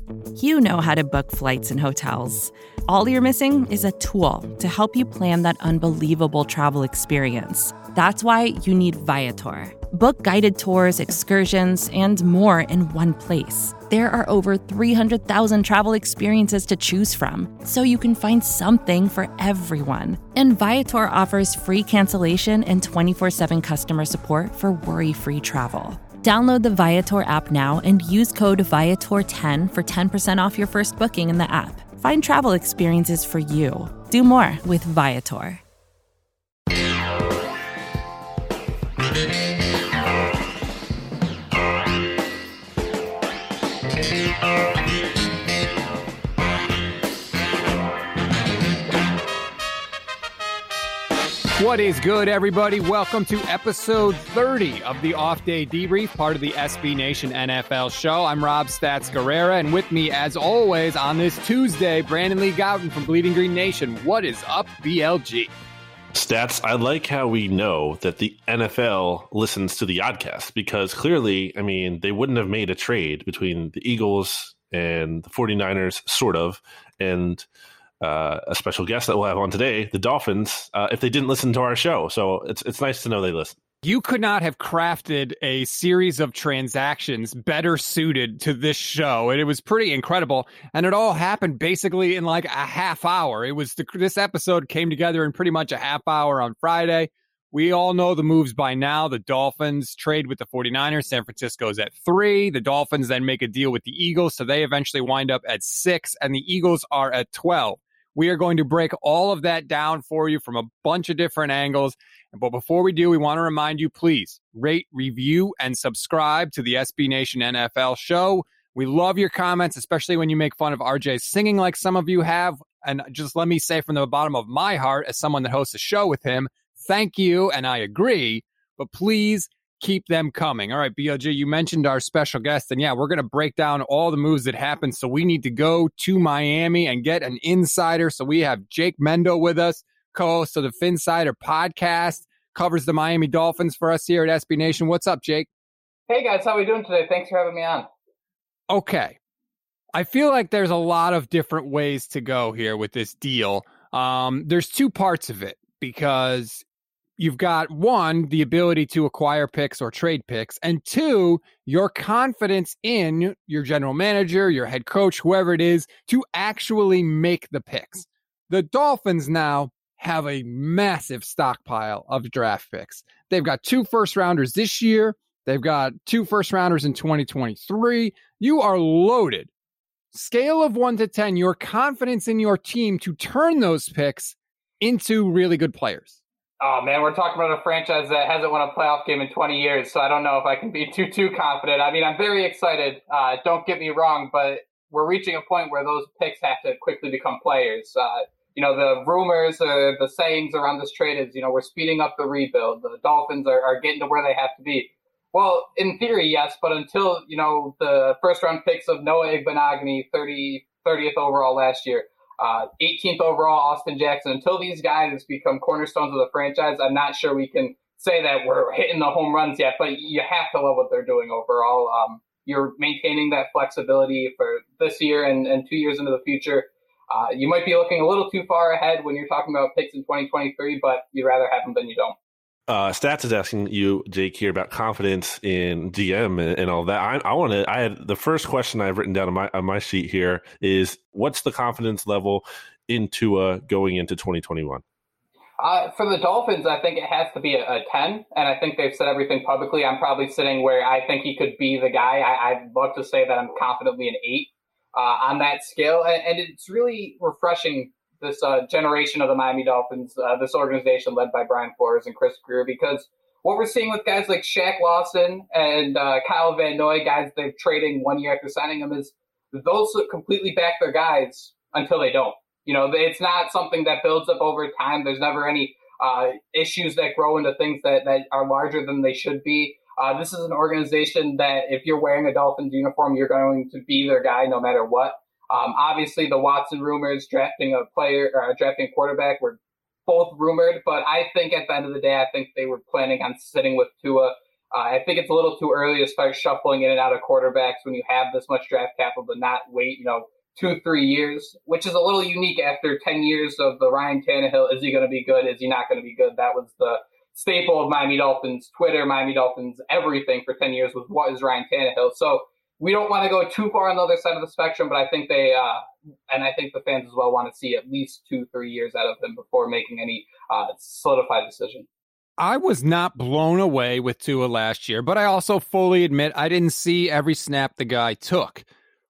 You know how to book flights and hotels. All you're missing is a tool to help you plan that unbelievable travel experience. That's why you need Viator. Book guided tours, excursions, and more in one place. There are over 300,000 travel experiences to choose from, so you can find something for everyone. And Viator offers free cancellation and 24/7 customer support for worry-free travel. Download the Viator app now and use code Viator10 for 10% off your first booking in the app. Find travel experiences for you. Do more with Viator. What is good, everybody? Welcome to episode 30 of the Off Day Debrief, part of the SB Nation NFL show. I'm Rob Stats Guerrera, and with me, as always, on this Tuesday, Brandon Lee Gowton from Bleeding Green Nation. What is up, BLG? Stats, I like how we know that the NFL listens to the Oddcast, because clearly, I mean, they wouldn't have made a trade between the Eagles and the 49ers, sort of, and a special guest that we'll have on today, the Dolphins, if they didn't listen to our show. So it's nice to know they listen. You could not have crafted a series of transactions better suited to this show. And it was pretty incredible. And it all happened basically in like a half hour. It was this episode came together in pretty much a half hour on Friday. We all know the moves by now. The Dolphins trade with the 49ers. San Francisco's at 3. The Dolphins then make a deal with the Eagles. So they eventually wind up at 6. And the Eagles are at 12. We are going to break all of that down for you from a bunch of different angles. But before we do, we want to remind you, please rate, review, and subscribe to the SB Nation NFL show. We love your comments, especially when you make fun of RJ singing like some of you have. And just let me say from the bottom of my heart, as someone that hosts a show with him, thank you, and I agree. But please keep them coming. All right, BLG, you mentioned our special guest, and yeah, we're going to break down all the moves that happened. So we need to go to Miami and get an insider. So we have Jake Mendo with us, co-host of the Phinsider podcast, covers the Miami Dolphins for us here at SB Nation. What's up, Jake? Hey guys, how are we doing today? Thanks for having me on. Okay. I feel like there's a lot of different ways to go here with this deal. There's two parts of it, because you've got, one, the ability to acquire picks or trade picks, and two, your confidence in your general manager, your head coach, whoever it is, to actually make the picks. The Dolphins now have a massive stockpile of draft picks. They've got 2 first-rounders this year. They've got 2 first-rounders in 2023. You are loaded. Scale of 1 to 10, your confidence in your team to turn those picks into really good players. Oh, man, we're talking about a franchise that hasn't won a playoff game in 20 years, so I don't know if I can be too confident. I mean, I'm very excited. Don't get me wrong, but we're reaching a point where those picks have to quickly become players. The rumors, the sayings around this trade is, we're speeding up the rebuild. The Dolphins are getting to where they have to be. Well, in theory, yes, but until, the first-round picks of Noah Igbinoghene, 30th overall last year, 18th overall, Austin Jackson. Until these guys become cornerstones of the franchise, I'm not sure we can say that we're hitting the home runs yet, but you have to love what they're doing overall. You're maintaining that flexibility for this year and 2 years into the future. You might be looking a little too far ahead when you're talking about picks in 2023, but you'd rather have them than you don't. Stats is asking you, Jake, here about confidence in GM and all that. I had the first question I've written down on my sheet here is, what's the confidence level in Tua going into 2021? For the Dolphins, I think it has to be a 10, and I think they've said everything publicly. I'm probably sitting where I think he could be the guy. I'd love to say that I'm confidently an 8 on that scale, and it's really refreshing, this generation of the Miami Dolphins, this organization led by Brian Flores and Chris Grier, because what we're seeing with guys like Shaq Lawson and Kyle Van Noy, guys they're trading 1 year after signing them, is those completely back their guys until they don't. It's not something that builds up over time. There's never any issues that grow into things that are larger than they should be. This is an organization that if you're wearing a Dolphins uniform, you're going to be their guy no matter what. Obviously, the Watson rumors drafting a player or drafting a quarterback were both rumored, but I think at the end of the day, I think they were planning on sitting with Tua. I think it's a little too early to start shuffling in and out of quarterbacks when you have this much draft capital to not wait, 2-3 years, which is a little unique after 10 years of the Ryan Tannehill. Is he going to be good? Is he not going to be good? That was the staple of Miami Dolphins Twitter, Miami Dolphins everything for 10 years was what is Ryan Tannehill. So we don't want to go too far on the other side of the spectrum, but I think and I think the fans as well want to see at least 2-3 years out of him before making any solidified decision. I was not blown away with Tua last year, but I also fully admit I didn't see every snap the guy took.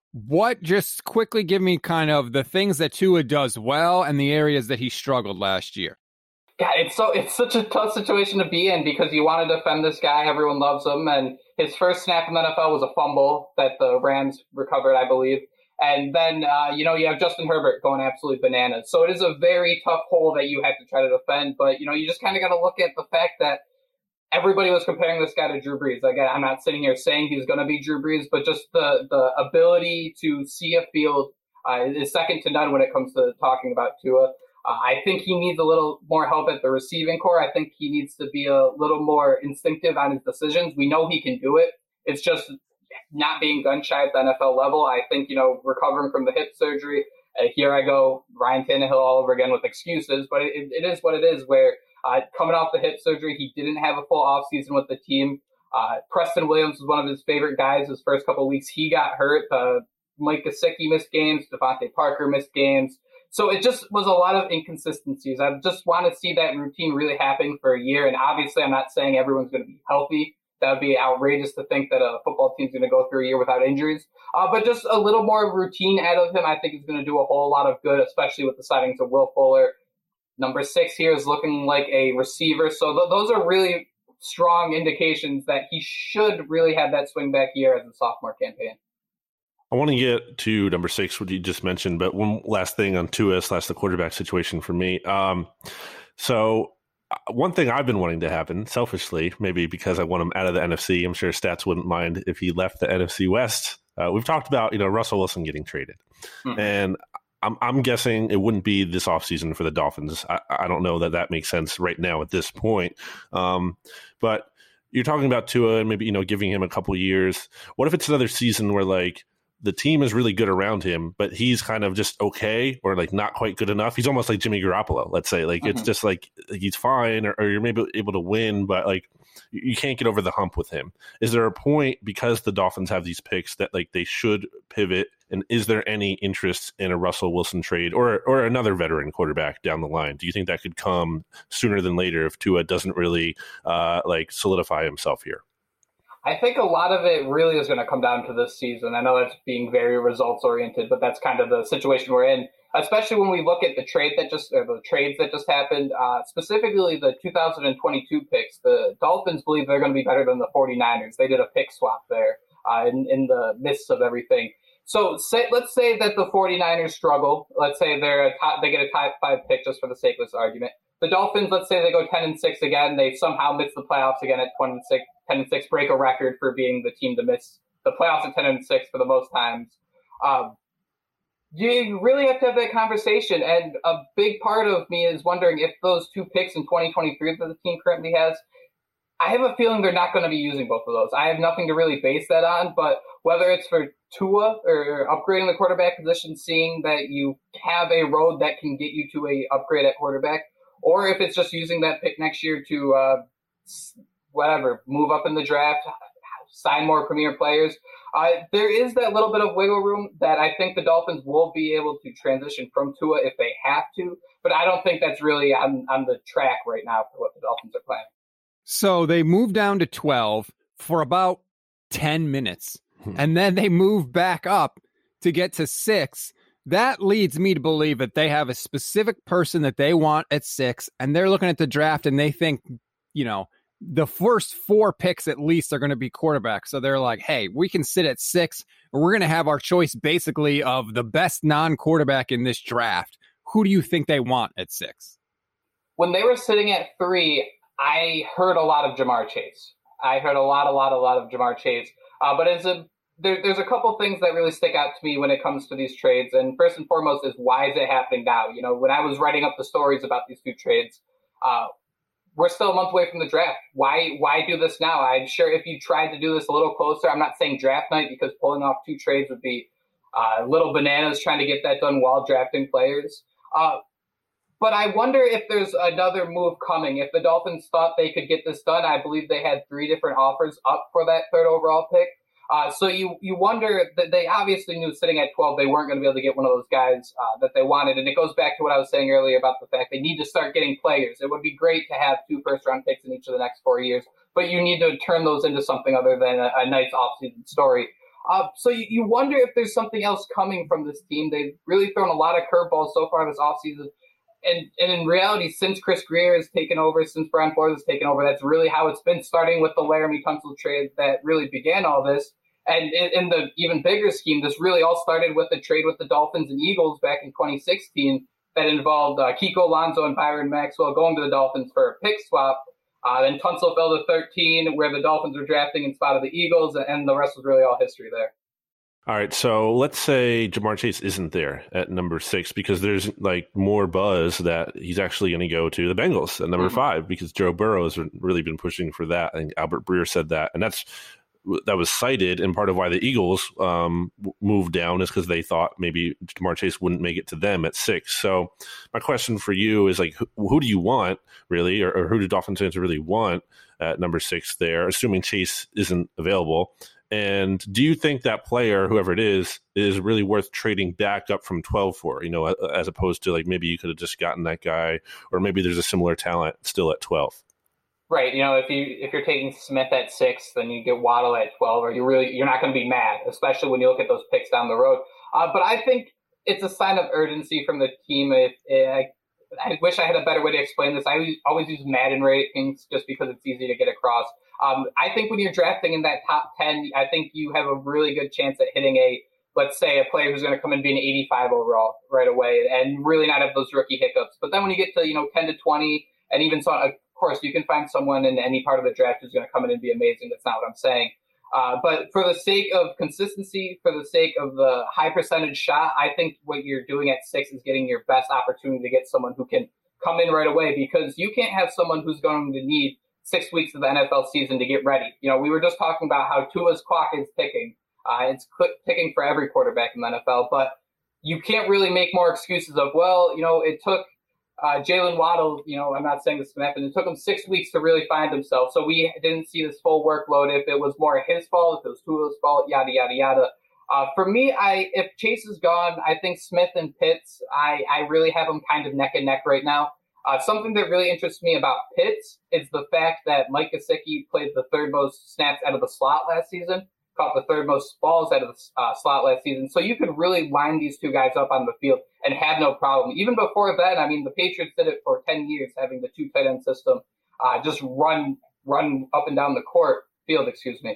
Just quickly give me kind of the things that Tua does well and the areas that he struggled last year. God, it's such a tough situation to be in because you want to defend this guy. Everyone loves him. And his first snap in the NFL was a fumble that the Rams recovered, I believe. And then, you have Justin Herbert going absolutely bananas. So it is a very tough hole that you have to try to defend. But, you just kind of got to look at the fact that everybody was comparing this guy to Drew Brees. Again, I'm not sitting here saying he's going to be Drew Brees, but just the ability to see a field is second to none when it comes to talking about Tua. I think he needs a little more help at the receiving core. I think he needs to be a little more instinctive on his decisions. We know he can do it. It's just not being gun shy at the NFL level. I think, recovering from the hip surgery, here I go, Ryan Tannehill all over again with excuses, but it is what it is where coming off the hip surgery, he didn't have a full offseason with the team. Preston Williams was one of his favorite guys his first couple of weeks. He got hurt. Mike Gesicki missed games. Devontae Parker missed games. So it just was a lot of inconsistencies. I just want to see that routine really happen for a year. And obviously, I'm not saying everyone's going to be healthy. That would be outrageous to think that a football team's going to go through a year without injuries. But just a little more routine out of him, I think, is going to do a whole lot of good, especially with the signings of Will Fuller. Number 6 here is looking like a receiver. So those are really strong indications that he should really have that swing back year as a sophomore campaign. I want to get to number 6, what you just mentioned, but one last thing on Tua / the quarterback situation for me. So one thing I've been wanting to happen, selfishly, maybe because I want him out of the NFC. I'm sure Stats wouldn't mind if he left the NFC West. We've talked about, Russell Wilson getting traded. Mm-hmm. And I'm guessing it wouldn't be this offseason for the Dolphins. I don't know that makes sense right now at this point. But you're talking about Tua and maybe, giving him a couple years. What if it's another season where, the team is really good around him, but he's kind of just okay or not quite good enough? He's almost like Jimmy Garoppolo, let's say. It's just he's fine or you're maybe able to win, but you can't get over the hump with him. Is there a point, because the Dolphins have these picks, that they should pivot? And is there any interest in a Russell Wilson trade or another veteran quarterback down the line? Do you think that could come sooner than later if Tua doesn't really solidify himself here? I think a lot of it really is going to come down to this season. I know that's being very results oriented, but that's kind of the situation we're in, especially when we look at the trades that just happened, specifically the 2022 picks. The Dolphins believe they're going to be better than the 49ers. They did a pick swap there in the midst of everything. So let's say that the 49ers struggle. Let's say they get a top 5 pick just for the sake of this argument. The Dolphins, let's say they go 10-6 again. They somehow miss the playoffs again at 10-6, break a record for being the team to miss the playoffs at 10-6 for the most times. You really have to have that conversation. And a big part of me is wondering if those 2 picks in 2023 that the team currently has, I have a feeling they're not going to be using both of those. I have nothing to really base that on, but whether it's for Tua or upgrading the quarterback position, seeing that you have a road that can get you to a upgrade at quarterback, or if it's just using that pick next year to move up in the draft, sign more premier players. There is that little bit of wiggle room that I think the Dolphins will be able to transition from Tua if they have to, but I don't think that's really on the track right now for what the Dolphins are planning. So they moved down to 12 for about 10 minutes, and then they move back up to get to 6. That leads me to believe that they have a specific person that they want at 6, and they're looking at the draft and they think, the first 4 picks at least are going to be quarterbacks. So they're like, hey, we can sit at 6 and we're going to have our choice basically of the best non-quarterback in this draft. Who do you think they want at 6? When they were sitting at 3, I heard a lot of Jamar Chase. I heard a lot of Jamar Chase. But there's a couple things that really stick out to me when it comes to these trades. And first and foremost is, why is it happening now? When I was writing up the stories about these 2 trades, we're still a month away from the draft. Why do this now? I'm sure if you tried to do this a little closer, I'm not saying draft night because pulling off 2 trades would be little bananas trying to get that done while drafting players. But I wonder if there's another move coming. If the Dolphins thought they could get this done, I believe they had 3 different offers up for that 3rd overall pick. So you wonder that they obviously knew sitting at 12 they weren't going to be able to get one of those guys that they wanted. And it goes back to what I was saying earlier about the fact they need to start getting players. It would be great to have 2 first-round picks in each of the next 4 years, but you need to turn those into something other than a nice offseason story. So you wonder if there's something else coming from this team. They've really thrown a lot of curveballs so far this offseason. And in reality, since Chris Grier has taken over, since Brian Flores has taken over, that's really how it's been, starting with the Laramie Tunsil trade that really began all this. And in the even bigger scheme, this really all started with the trade with the Dolphins and Eagles back in 2016 that involved Kiko Alonso and Byron Maxwell going to the Dolphins for a pick swap. Then Tunsil fell to 13, where the Dolphins were drafting in spot of the Eagles, and the rest was really all history there. All right, so let's say Ja'Marr Chase isn't there at number 6 because there's like more buzz that he's actually going to go to the Bengals at number 5 because Joe Burrow has really been pushing for that. I think Albert Breer said that, and that was cited, and part of why the Eagles moved down is because they thought maybe Ja'Marr Chase wouldn't make it to them at 6. So my question for you is, like, who do you want, really, or who do Dolphins fans really want at number 6 there, assuming Chase isn't available? And do you think that player, whoever it is really worth trading back up from 12 for, as opposed to, like, maybe you could have just gotten that guy, or maybe there's a similar talent still at 12? Right. If you're taking Smith at 6, then you get Waddle at 12, or you're not going to be mad, especially when you look at those picks down the road. But I think it's a sign of urgency from the team. I wish I had a better way to explain this. I always use Madden ratings just because it's easy to get across. I think when you're drafting in that top 10, I think you have a really good chance at hitting let's say, a player who's going to come and be an 85 overall right away and really not have those rookie hiccups. But then when you get to, 10 to 20, and even so, of course, you can find someone in any part of the draft who's going to come in and be amazing. That's not what I'm saying. But for the sake of consistency, for the sake of the high percentage shot, I think what you're doing at 6 is getting your best opportunity to get someone who can come in right away, because you can't have someone who's going to need 6 weeks of the NFL season to get ready. We were just talking about how Tua's clock is ticking. It's ticking for every quarterback in the NFL, but you can't really make more excuses of, it took Jalen Waddle, I'm not saying this can happen, it took him 6 weeks to really find himself, so we didn't see this full workload. If it was more his fault, if it was Tua's fault, yada, yada, yada. For me, if Chase is gone, I think Smith and Pitts, I really have them kind of neck and neck right now. Something that really interests me about Pitts is the fact that Mike Gesicki played the 3rd most snaps out of the slot last season, caught the 3rd most balls out of the slot last season. So you could really line these 2 guys up on the field and have no problem. Even before that, the Patriots did it for 10 years, having the 2 tight end system, just run up and down the field.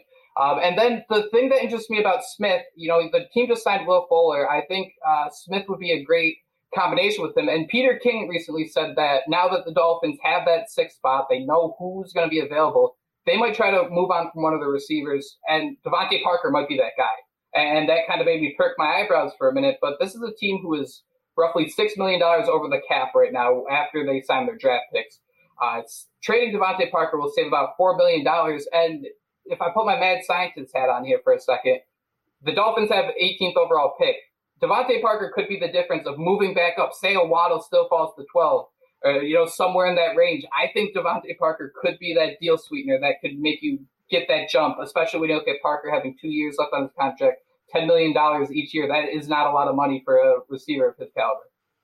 And then the thing that interests me about Smith, the team just signed Will Fuller. I think Smith would be a great combination with him. And Peter King recently said that now that the Dolphins have that 6th spot, they know who's going to be available. They might try to move on from one of the receivers, and Devontae Parker might be that guy. And that kind of made me perk my eyebrows for a minute. But this is a team who is roughly $6 million over the cap right now after they sign their draft picks. Trading Devontae Parker will save about $4 million. And if I put my mad scientist hat on here for a second, the Dolphins have 18th overall pick. Devontae Parker could be the difference of moving back up. Say a Waddle still falls to 12, or, somewhere in that range. I think Devontae Parker could be that deal sweetener that could make you get that jump, especially when you look at Parker having 2 years left on his contract, $10 million each year. That is not a lot of money for a receiver of his caliber.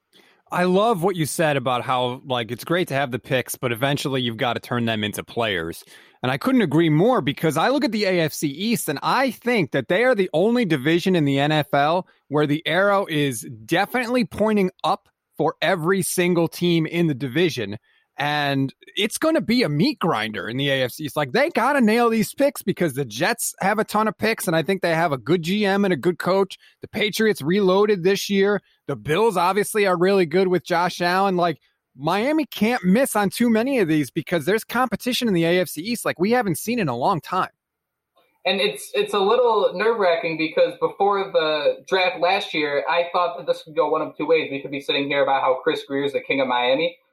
I love what you said about how, it's great to have the picks, but eventually you've got to turn them into players. And I couldn't agree more, because I look at the AFC East and I think that they are the only division in the NFL where the arrow is definitely pointing up for every single team in the division. And it's going to be a meat grinder in the AFC. It's they got to nail these picks, because the Jets have a ton of picks, and I think they have a good GM and a good coach. The Patriots reloaded this year. The Bills obviously are really good with Josh Allen. Miami can't miss on too many of these, because there's competition in the AFC East we haven't seen in a long time. And it's a little nerve-wracking, because before the draft last year, I thought that this could go one of 2 ways. We could be sitting here about how Chris Grier is the king of Miami,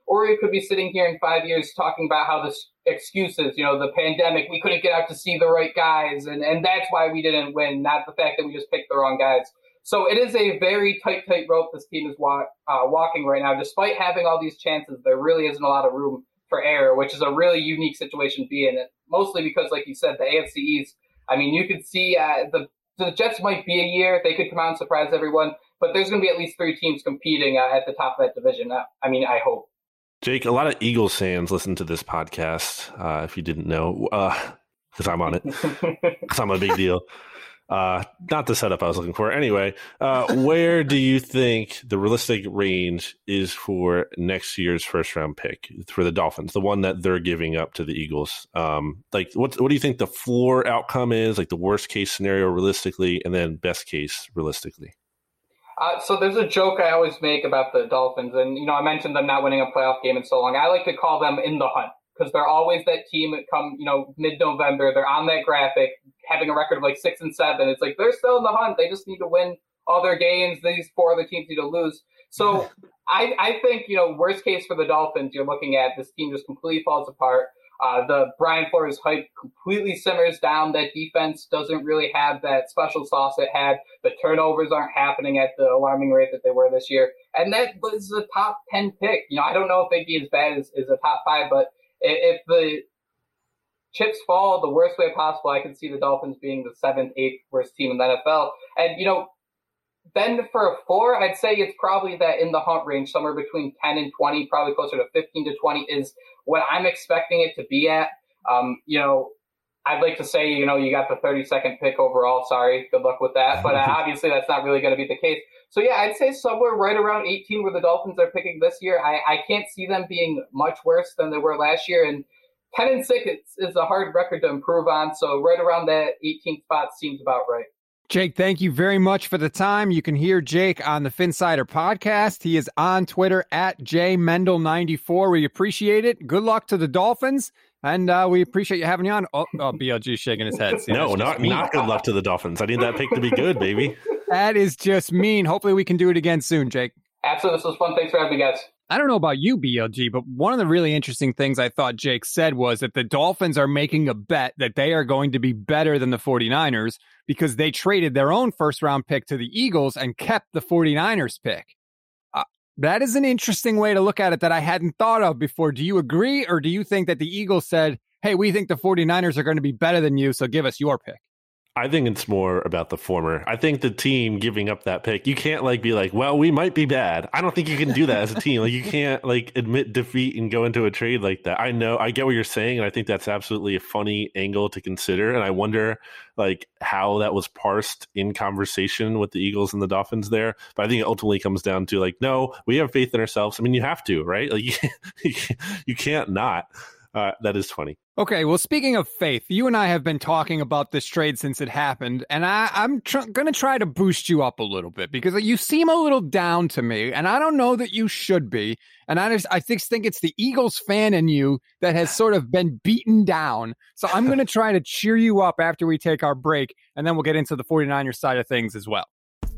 or we could be sitting here in 5 years talking about how this excuses, the pandemic, we couldn't get out to see the right guys, and that's why we didn't win, not the fact that we just picked the wrong guys. So it is a very tight rope this team is walking right now. Despite having all these chances, there really isn't a lot of room for error, which is a really unique situation to be in. Mostly because, like you said, the AFC East, you could see the Jets might be a year. They could come out and surprise everyone, but there's going to be at least 3 teams competing at the top of that division. I hope. Jake, a lot of Eagles fans listen to this podcast, if you didn't know, because I'm on it, because I'm a big deal. Not the setup I was looking for. Anyway, where do you think the realistic range is for next year's first-round pick for the Dolphins, the one that they're giving up to the Eagles? What do you think the floor outcome is, like the worst-case scenario realistically, and then best-case realistically? So there's a joke I always make about the Dolphins, and, I mentioned them not winning a playoff game in so long. I like to call them in the hunt, because they're always that team that come, mid-November. They're on that graphic, having a record of 6-7. It's like they're still in the hunt. They just need to win all their games. These 4 other teams need to lose. So I think, worst case for the Dolphins, you're looking at this team just completely falls apart. The Brian Flores hype completely simmers down. That defense doesn't really have that special sauce it had. The turnovers aren't happening at the alarming rate that they were this year. And that was a top 10 pick. I don't know if they'd be as bad as a top 5, but if the chips fall the worst way possible, I could see the Dolphins being the 7th, 8th worst team in the NFL. And, then for a 4, I'd say it's probably that in the hunt range, somewhere between 10 and 20, probably closer to 15 to 20 is what I'm expecting it to be at. I'd like to say, you got the 32nd pick overall. Sorry, good luck with that. But obviously that's not really going to be the case. So, yeah, I'd say somewhere right around 18 where the Dolphins are picking this year. I can't see them being much worse than they were last year. And 10-6 is a hard record to improve on. So right around that 18th spot seems about right. Jake, thank you very much for the time. You can hear Jake on the Phinsider podcast. He is on Twitter at JMendel94. We appreciate it. Good luck to the Dolphins. And we appreciate you having you on. Oh, BLG shaking his head. See, no, not good luck to the Dolphins. I need that pick to be good, baby. That is just mean. Hopefully we can do it again soon, Jake. Absolutely. This was fun. Thanks for having me, guys. I don't know about you, BLG, but one of the really interesting things I thought Jake said was that the Dolphins are making a bet that they are going to be better than the 49ers because they traded their own first-round pick to the Eagles and kept the 49ers pick. That is an interesting way to look at it that I hadn't thought of before. Do you agree, or do you think that the Eagles said, hey, we think the 49ers are going to be better than you, so give us your pick? I think it's more about the former. I think the team giving up that pick, you can't be like, well, we might be bad. I don't think you can do that as a team. You can't admit defeat and go into a trade like that. I know, I get what you're saying, and I think that's absolutely a funny angle to consider. And I wonder how that was parsed in conversation with the Eagles and the Dolphins there. But I think it ultimately comes down to no, we have faith in ourselves. I mean, you have to, right? You can't not. That is funny. Okay, well, speaking of faith, you and I have been talking about this trade since it happened, and I'm going to try to boost you up a little bit because you seem a little down to me, and I don't know that you should be, and I just think it's the Eagles fan in you that has sort of been beaten down. So I'm going to try to cheer you up after we take our break, and then we'll get into the 49ers side of things as well.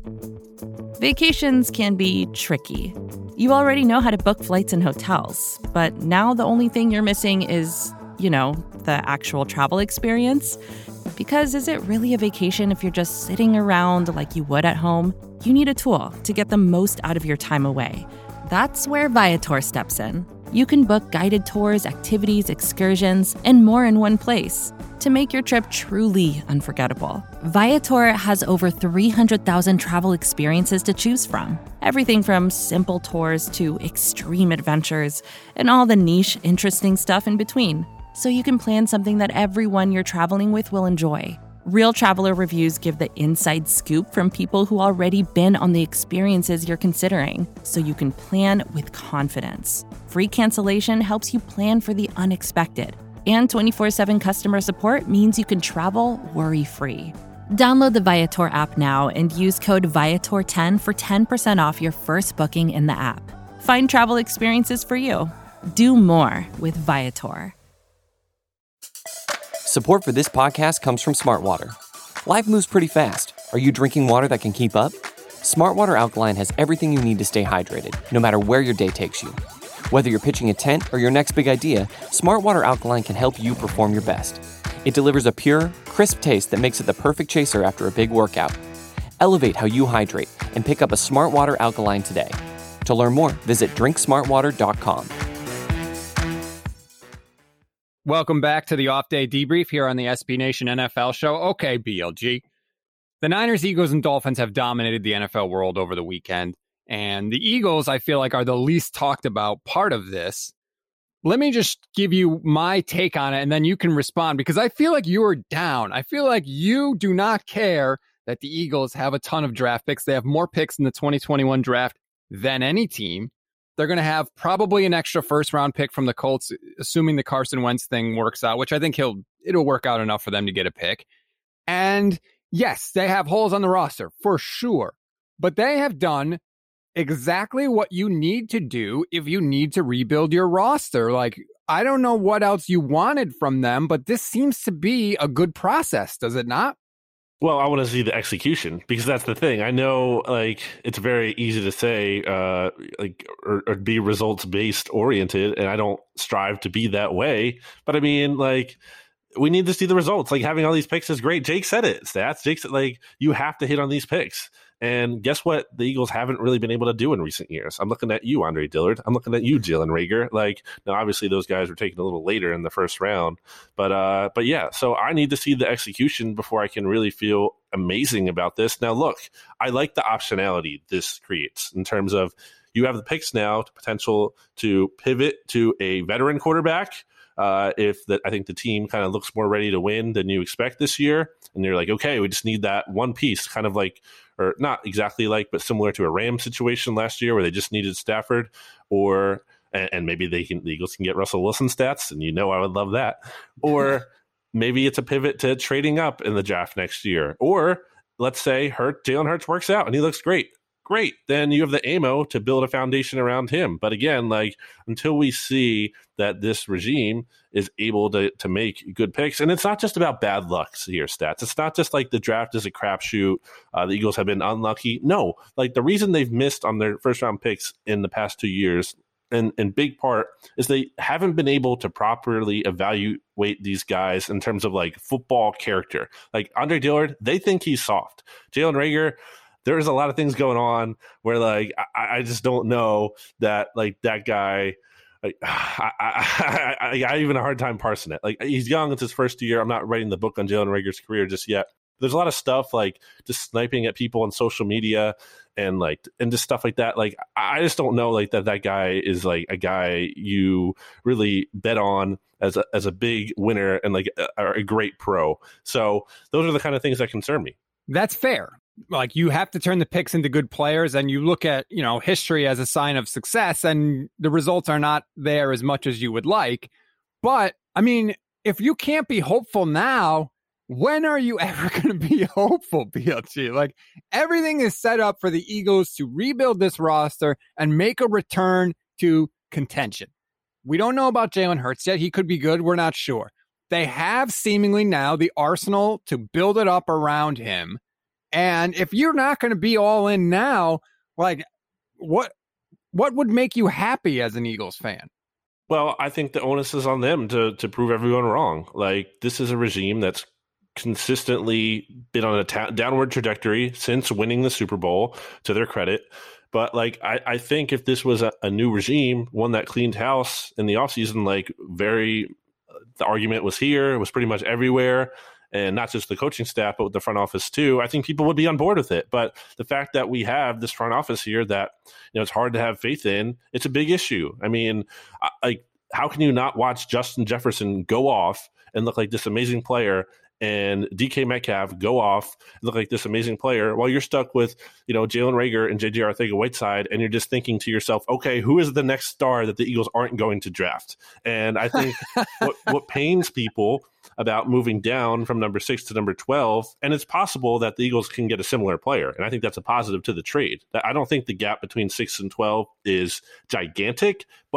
Vacations can be tricky. You already know how to book flights and hotels, but now the only thing you're missing is, the actual travel experience. Because is it really a vacation if you're just sitting around like you would at home? You need a tool to get the most out of your time away. That's where Viator steps in. You can book guided tours, activities, excursions, and more in one place to make your trip truly unforgettable. Viator has over 300,000 travel experiences to choose from. Everything from simple tours to extreme adventures and all the niche, interesting stuff in between. So you can plan something that everyone you're traveling with will enjoy. Real traveler reviews give the inside scoop from people who already been on the experiences you're considering, so you can plan with confidence. Free cancellation helps you plan for the unexpected. And 24/7 customer support means you can travel worry-free. Download the Viator app now and use code Viator10 for 10% off your first booking in the app. Find travel experiences for you. Do more with Viator. Support for this podcast comes from Smartwater. Life moves pretty fast. Are you drinking water that can keep up? Smartwater Alkaline has everything you need to stay hydrated, no matter where your day takes you. Whether you're pitching a tent or your next big idea, Smart Water Alkaline can help you perform your best. It delivers a pure, crisp taste that makes it the perfect chaser after a big workout. Elevate how you hydrate and pick up a Smart Water Alkaline today. To learn more, visit drinksmartwater.com. Welcome back to the off-day debrief here on the SB Nation NFL show. Okay, BLG. The Niners, Eagles, and Dolphins have dominated the NFL world over the weekend. And the Eagles, I feel like, are the least talked about part of this. Let me just give you my take on it, and then you can respond, because I feel like you are down. I feel like you do not care that the Eagles have a ton of draft picks. They have more picks in the 2021 draft than any team. They're going to have probably an extra first-round pick from the Colts, assuming the Carson Wentz thing works out, which I think it'll work out enough for them to get a pick. And yes, they have holes on the roster, for sure. But they have done exactly what you need to do if you need to rebuild your roster. Like, I don't know what else you wanted from them, but this seems to be a good process, does it not? Well, I want to see the execution, because that's the thing. I know, like, it's very easy to say, or be results based oriented, and I don't strive to be that way. But I mean, like, we need to see the results. Like, having all these picks is great. Jake said it. Jake said, like, you have to hit on these picks. And guess what? The Eagles haven't really been able to do in recent years. I'm looking at you, Andre Dillard. I'm looking at you, Jalen Reagor. Like, now, obviously, those guys were taken a little later in the first round. But yeah, so I need to see the execution before I can really feel amazing about this. Now, look, I like the optionality this creates in terms of you have the picks now to potential to pivot to a veteran quarterback. I think the team kind of looks more ready to win than you expect this year. And you're like, okay, we just need that one piece, kind of like, or not exactly like, but similar to a Rams situation last year where they just needed Stafford, and maybe the Eagles can get Russell Wilson stats, and I would love that. Or maybe it's a pivot to trading up in the draft next year. Or let's say Jalen Hurts works out and he looks great. Great. Then you have the ammo to build a foundation around him. But again, like, until we see that this regime is able to make good picks, and it's not just about bad luck here, Stats. It's not just like the draft is a crapshoot. The Eagles have been unlucky. No, like, the reason they've missed on their first round picks in the past 2 years, and in big part, is they haven't been able to properly evaluate these guys in terms of like football character. Like Andre Dillard, they think he's soft. Jalen Reagor, there's a lot of things going on where, like, I just don't know that, like, that guy, like, I even a hard time parsing it. Like, he's young. It's his first year. I'm not writing the book on Jalen Reagor's career just yet. There's a lot of stuff, like, just sniping at people on social media and just stuff like that. Like, I just don't know, like, that guy is, like, a guy you really bet on as a big winner and, like, a great pro. So those are the kind of things that concern me. That's fair. Like, you have to turn the picks into good players, and you look at, history as a sign of success, and the results are not there as much as you would like. But I mean, if you can't be hopeful now, when are you ever going to be hopeful, BLG? Like, everything is set up for the Eagles to rebuild this roster and make a return to contention. We don't know about Jalen Hurts yet. He could be good. We're not sure. They have seemingly now the arsenal to build it up around him. And if you're not going to be all in now, like, what would make you happy as an Eagles fan? Well, I think the onus is on them to prove everyone wrong. Like, this is a regime that's consistently been on a downward trajectory since winning the Super Bowl, to their credit. But, like, I think if this was a new regime, one that cleaned house in the offseason, like, the argument was here, it was pretty much everywhere. And not just the coaching staff, but with the front office too, I think people would be on board with it. But the fact that we have this front office here that, it's hard to have faith in, it's a big issue. I mean, like, how can you not watch Justin Jefferson go off and look like this amazing player, and DK Metcalf go off and look like this amazing player, while you're stuck with, Jalen Reagor and JJ Arcega-Whiteside, and you're just thinking to yourself, okay, who is the next star that the Eagles aren't going to draft? And I think what pains people about moving down from number 6 to number 12, and it's possible that the Eagles can get a similar player, and I think that's a positive to the trade. I don't think the gap between 6 and 12 is gigantic, but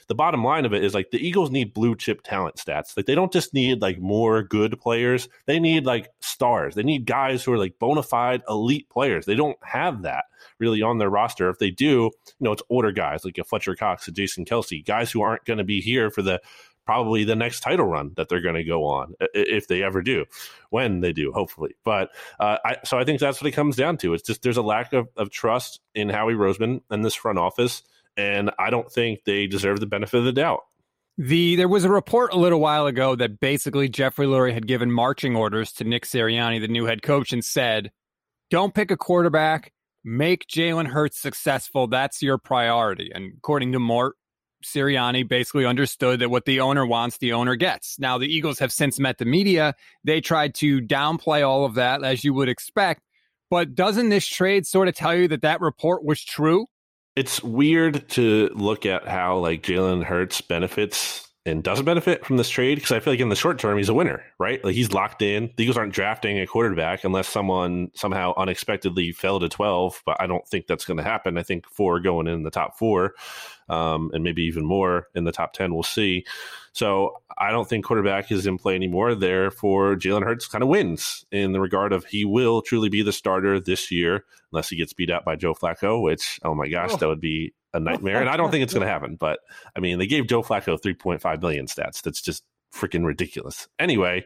the bottom line of it is like the Eagles need blue chip talent stats. Like they don't just need like more good players. They need like stars. They need guys who are like bona fide elite players. They don't have that really on their roster. If they do, it's older guys like a Fletcher Cox, a Jason Kelsey, guys who aren't going to be here for probably the next title run that they're going to go on, if they ever do, when they do, hopefully. But so I think that's what it comes down to. It's just there's a lack of trust in Howie Roseman and this front office, and I don't think they deserve the benefit of the doubt. There was a report a little while ago that basically Jeffrey Lurie had given marching orders to Nick Sirianni, the new head coach, and said, don't pick a quarterback, make Jalen Hurts successful. That's your priority. And according to Mort, Sirianni basically understood that what the owner wants, the owner gets. Now, the Eagles have since met the media. They tried to downplay all of that, as you would expect. But doesn't this trade sort of tell you that report was true? It's weird to look at how like Jalen Hurts benefits and doesn't benefit from this trade, because I feel like in the short term, he's a winner, right? Like he's locked in. The Eagles aren't drafting a quarterback unless someone somehow unexpectedly fell to 12, but I don't think that's going to happen. I think 4 going in the top 4, and maybe even more in the top 10. We'll see. So I don't think quarterback is in play anymore. Therefore, Jalen Hurts kind of wins in the regard of he will truly be the starter this year, unless he gets beat out by Joe Flacco, which, oh my gosh, that would be a nightmare. And I don't think it's going to happen. But, I mean, they gave Joe Flacco 3.5 million stats. That's just freaking ridiculous. Anyway,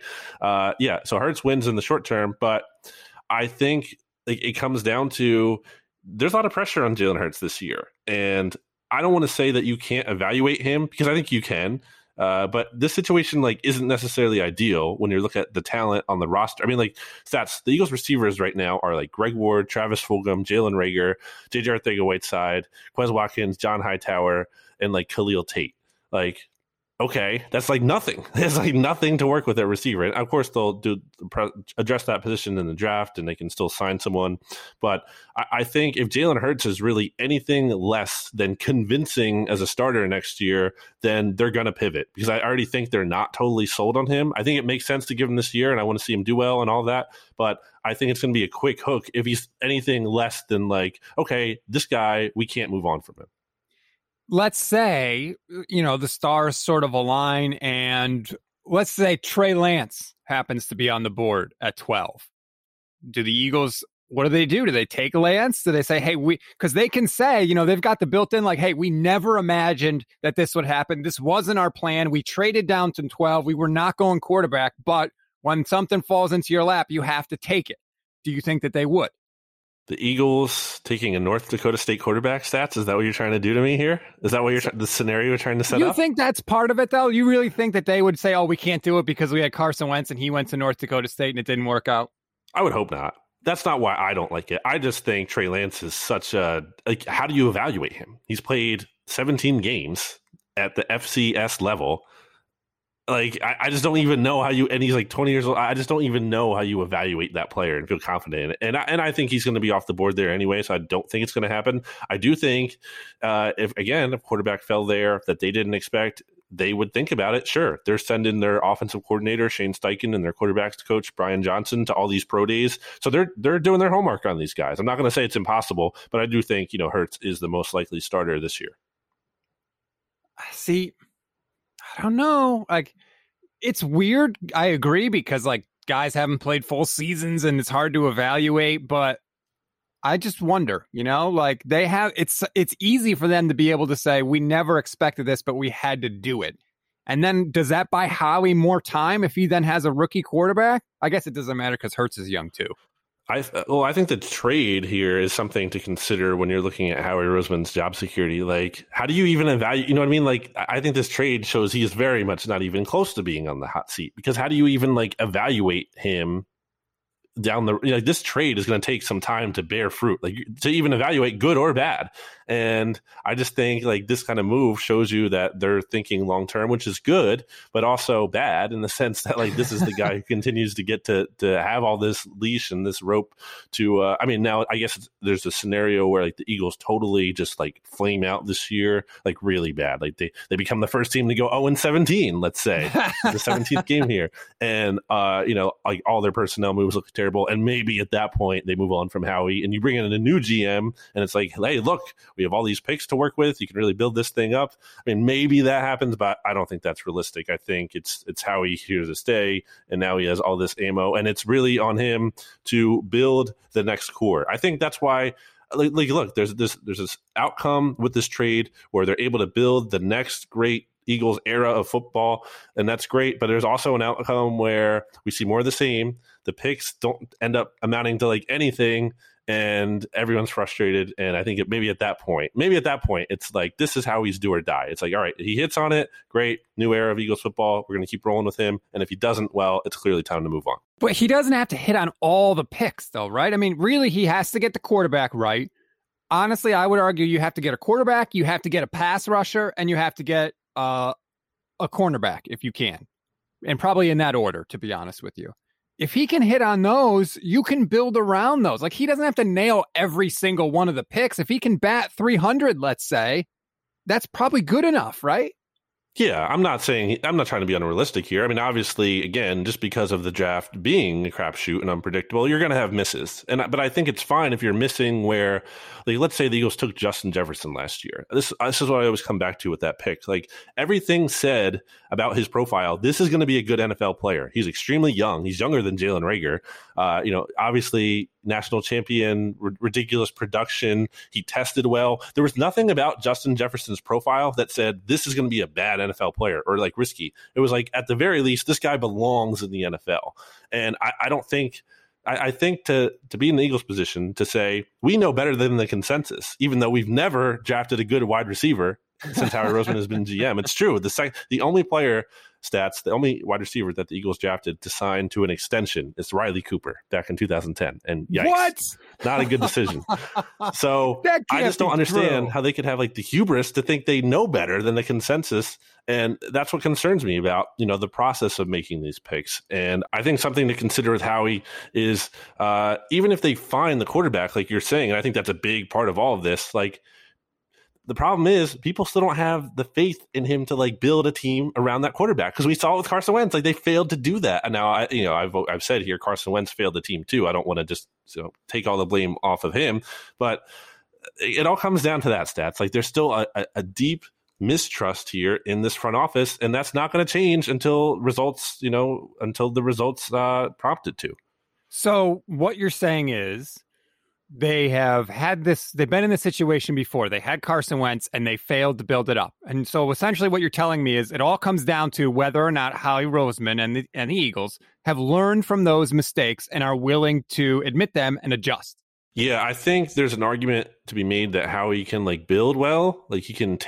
so Hurts wins in the short term. But I think it comes down to there's a lot of pressure on Jalen Hurts this year. And I don't want to say that you can't evaluate him, because I think you can. But this situation like isn't necessarily ideal when you look at the talent on the roster. I mean, like stats, the Eagles receivers right now are like Greg Ward, Travis Fulgham, Jalen Reagor, J.J. Arcega-Whiteside, Quez Watkins, John Hightower, and like Khalil Tate. Like, okay, that's like nothing. There's like nothing to work with at receiver. And of course, they'll address that position in the draft, and they can still sign someone. But I think if Jalen Hurts is really anything less than convincing as a starter next year, then they're going to pivot, because I already think they're not totally sold on him. I think it makes sense to give him this year, and I want to see him do well and all that. But I think it's going to be a quick hook if he's anything less than like, okay, this guy, we can't move on from him. Let's say, the stars sort of align, and let's say Trey Lance happens to be on the board at 12. Do the Eagles, what do they do? Do they take Lance? Do they say, hey, because they can say, they've got the built in, like, hey, we never imagined that this would happen. This wasn't our plan. We traded down to 12. We were not going quarterback, but when something falls into your lap, you have to take it. Do you think that they would? The Eagles taking a North Dakota State quarterback stats? Is that what you're trying to do to me here? Is that what the scenario you're trying to set up? You think that's part of it, though? You really think that they would say, oh, we can't do it because we had Carson Wentz and he went to North Dakota State and it didn't work out? I would hope not. That's not why I don't like it. I just think Trey Lance is such a, like, how do you evaluate him? He's played 17 games at the FCS level. Like, I just don't even know how you, and he's like 20 years old. I just don't even know how you evaluate that player and feel confident in it. And I think he's going to be off the board there anyway, so I don't think it's going to happen. I do think if quarterback fell there that they didn't expect, they would think about it. Sure, they're sending their offensive coordinator, Shane Steichen, and their quarterbacks coach, Brian Johnson, to all these pro days. So they're doing their homework on these guys. I'm not going to say it's impossible, but I do think, Hurts is the most likely starter this year. See, I don't know. Like, it's weird. I agree, because like guys haven't played full seasons and it's hard to evaluate, but I just wonder, like they have, it's easy for them to be able to say, we never expected this, but we had to do it. And then does that buy Howie more time if he then has a rookie quarterback? I guess it doesn't matter because Hurts is young too. I think the trade here is something to consider when you're looking at Howie Roseman's job security. Like, how do you even evaluate? You know what I mean? Like, I think this trade shows he is very much not even close to being on the hot seat, because how do you even like evaluate him down the, this trade is going to take some time to bear fruit, like to even evaluate good or bad. And I just think like this kind of move shows you that they're thinking long term, which is good, but also bad in the sense that like this is the guy who continues to get to have all this leash and this rope to. Now I guess there's a scenario where like the Eagles totally just like flame out this year, like really bad. Like they become the first team to go 0-17, let's say, the 17th game here, and like all their personnel moves look terrible, and maybe at that point they move on from Howie, and you bring in a new GM, and it's like, hey, look, we we have all these picks to work with. You can really build this thing up. I mean, maybe that happens, but I don't think that's realistic. I think it's Howie here to stay, and now he has all this ammo, and it's really on him to build the next core. I think that's why. Like, look, there's this outcome with this trade where they're able to build the next great Eagles era of football, and that's great. But there's also an outcome where we see more of the same. The picks don't end up amounting to like anything, and everyone's frustrated. And I think maybe at that point, it's like, this is how he's do or die. It's like, all right, he hits on it, great, new era of Eagles football. We're going to keep rolling with him. And if he doesn't, well, it's clearly time to move on. But he doesn't have to hit on all the picks, though, right? I mean, really, he has to get the quarterback right. Honestly, I would argue you have to get a quarterback, you have to get a pass rusher, and you have to get a cornerback if you can. And probably in that order, to be honest with you. If he can hit on those, you can build around those. Like, he doesn't have to nail every single one of the picks. If he can bat 300, let's say, that's probably good enough, right? Yeah, I'm not trying to be unrealistic here. I mean, obviously, again, just because of the draft being a crapshoot and unpredictable, you're going to have misses. But I think it's fine if you're missing where, like, let's say the Eagles took Justin Jefferson last year. This is what I always come back to with that pick. Like, everything said about his profile, this is going to be a good NFL player. He's extremely young. He's younger than Jalen Reagor. Obviously, national champion, ridiculous production. He tested well. There was nothing about Justin Jefferson's profile that said this is going to be a bad NFL player or like risky. It was like, at the very least, this guy belongs in the NFL. And I think to be in the Eagles position to say, we know better than the consensus, even though we've never drafted a good wide receiver since Howie Roseman has been GM. It's true. The only wide receiver that the Eagles drafted to sign to an extension is Riley Cooper back in 2010. And yikes, what? Not a good decision. So I just don't understand how they could have like the hubris to think they know better than the consensus. And that's what concerns me about, the process of making these picks. And I think something to consider with Howie is even if they find the quarterback, like you're saying, and I think that's a big part of all of this, like, the problem is people still don't have the faith in him to like build a team around that quarterback, because we saw it with Carson Wentz. Like, they failed to do that. And now I've said here Carson Wentz failed the team too. I don't want to just take all the blame off of him, but it all comes down to that stats. Like, there's still a deep mistrust here in this front office, and that's not going to change until the results prompt it to. So what you're saying is, they've been in this situation before. They had Carson Wentz and they failed to build it up. And so essentially what you're telling me is it all comes down to whether or not Howie Roseman and the Eagles have learned from those mistakes and are willing to admit them and adjust. Yeah, I think there's an argument to be made that Howie can like build well. Like, he can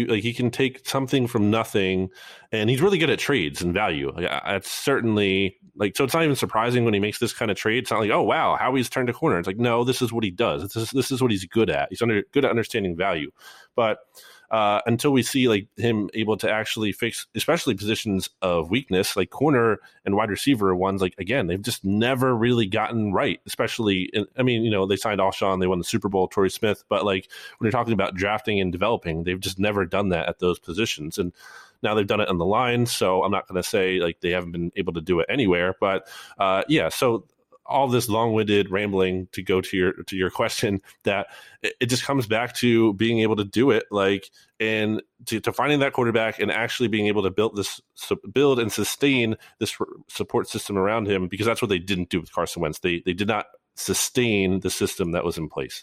take something from nothing, and he's really good at trades and value. It's certainly like, so it's not even surprising when he makes this kind of trade. It's not like, oh wow, Howie's turned a corner. It's like, no, this is what he does. This is what he's good at. He's good at understanding value. But until we see like him able to actually fix, especially positions of weakness, like corner and wide receiver ones, like, again, they've just never really gotten right. Especially, they signed Alshon, they won the Super Bowl, Torrey Smith, but like, when you're talking about drafting and developing, they've just never done that at those positions. And now they've done it on the line, so I'm not going to say like they haven't been able to do it anywhere. But so all this long-winded rambling to go to your question, that it just comes back to being able to do it, like, and to finding that quarterback and actually being able to build and sustain this support system around him, because that's what they didn't do with Carson Wentz. They did not sustain the system that was in place.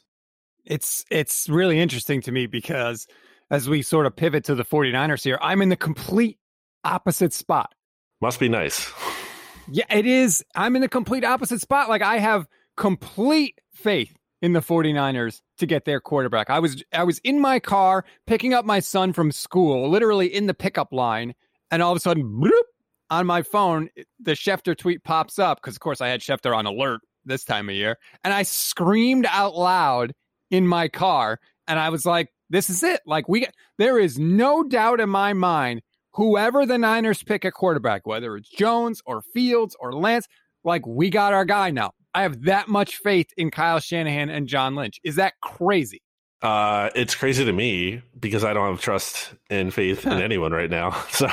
It's really interesting to me, because as we sort of pivot to the 49ers here, I'm in the complete opposite spot. Must be nice. Yeah, it is. I'm in the complete opposite spot. Like, I have complete faith in the 49ers to get their quarterback. I was in my car picking up my son from school, literally in the pickup line, and all of a sudden, bloop, on my phone, the Schefter tweet pops up, because, of course, I had Schefter on alert this time of year, and I screamed out loud in my car, and I was like, this is it. Like, there is no doubt in my mind, whoever the Niners pick a quarterback, whether it's Jones or Fields or Lance, like, we got our guy now. I have that much faith in Kyle Shanahan and John Lynch. Is that crazy? It's crazy to me because I don't have trust and faith in anyone right now.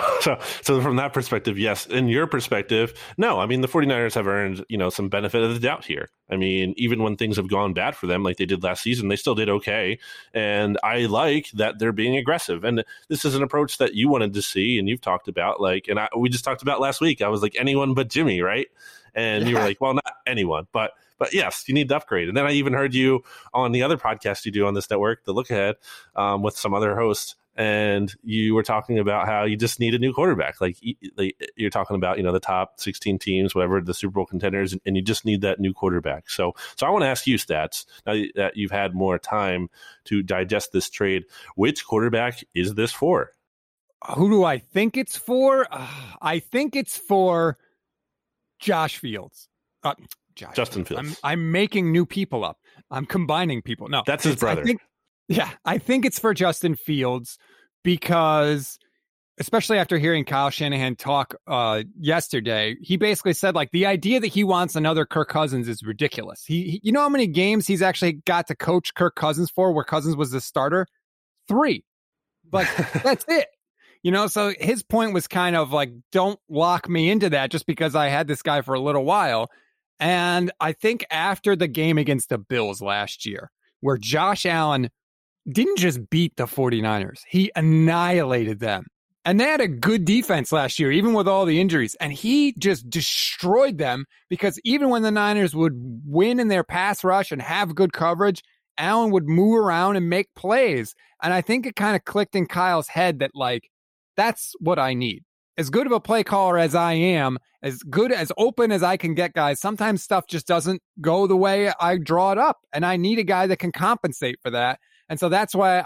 So from that perspective, yes. In your perspective, no. I mean, the 49ers have earned, some benefit of the doubt here. I mean, even when things have gone bad for them, like they did last season, they still did okay. And I like that they're being aggressive. And this is an approach that you wanted to see and you've talked about. We just talked about last week. I was like, anyone but Jimmy, right? And you were like, well, not anyone, but yes, you need to upgrade. And then I even heard you on the other podcast you do on this network, The Look Ahead, with some other hosts, and you were talking about how you just need a new quarterback. Like you're talking about, the top 16 teams, whatever, the Super Bowl contenders, and you just need that new quarterback. So I want to ask you, Stats, now that you've had more time to digest this trade, which quarterback is this for? Who do I think it's for? I think it's for Josh Fields. Justin Fields. I'm making new people up. I'm combining people. No, that's his brother. I think it's for Justin Fields because, especially after hearing Kyle Shanahan talk yesterday, he basically said the idea that he wants another Kirk Cousins is ridiculous. He you know how many games he's actually got to coach Kirk Cousins for where Cousins was the starter? 3. That's it. So his point was kind of don't lock me into that just because I had this guy for a little while. And I think after the game against the Bills last year, where Josh Allen didn't just beat the 49ers, he annihilated them. And they had a good defense last year, even with all the injuries. And he just destroyed them because even when the Niners would win in their pass rush and have good coverage, Allen would move around and make plays. And I think it kind of clicked in Kyle's head that that's what I need. As good of a play caller as I am, as good, as open as I can get guys, sometimes stuff just doesn't go the way I draw it up. And I need a guy that can compensate for that. And so that's why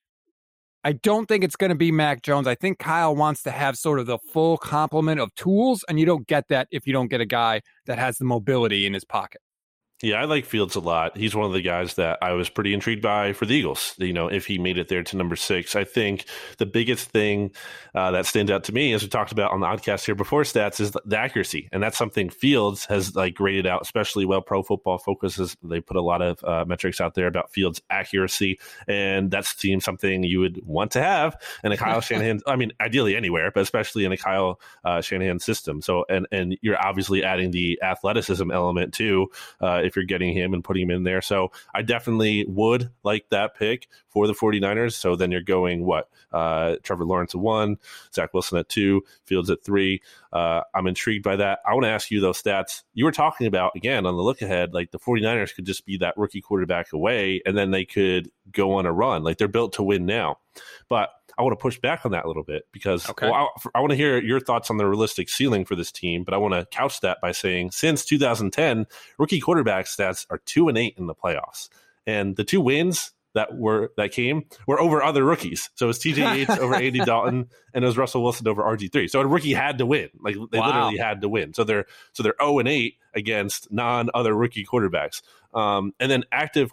I don't think it's going to be Mac Jones. I think Kyle wants to have sort of the full complement of tools, and you don't get that if you don't get a guy that has the mobility in his pocket. Yeah, I like Fields a lot. He's one of the guys that I was pretty intrigued by for the Eagles, if he made it there to number 6. I think the biggest thing that stands out to me, as we talked about on the podcast here before, Stats, is the accuracy. And that's something Fields has graded out, especially Pro Football Focus. They put a lot of metrics out there about Fields' accuracy. And that seems something you would want to have in a Kyle Shanahan, ideally anywhere, but especially in a Kyle Shanahan system. So, and you're obviously adding the athleticism element too, if you're getting him and putting him in there. So I definitely would like that pick for the 49ers. So then you're going Trevor Lawrence at 1, Zach Wilson at 2, Fields at 3. I'm intrigued by that. I want to ask you those Stats. You were talking about, again, on the look ahead, the 49ers could just be that rookie quarterback away and then they could go on a run. They're built to win now. But I want to push back on that a little bit because I want to hear your thoughts on the realistic ceiling for this team, but I want to couch that by saying since 2010, rookie quarterback stats are 2-8 in the playoffs. And the 2 wins that came were over other rookies. So it was TJ Yates over Andy Dalton and it was Russell Wilson over RG3. So a rookie had to win. They literally had to win. So they're 0-8 against non-other rookie quarterbacks. And then active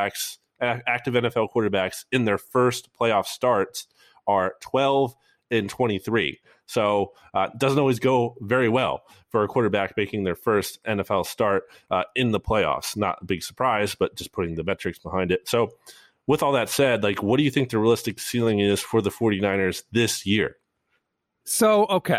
NFL quarterbacks in their first playoff starts are 12-23. So it doesn't always go very well for a quarterback making their first NFL start in the playoffs. Not a big surprise, but just putting the metrics behind it. So with all that said, what do you think the realistic ceiling is for the 49ers this year? So, okay.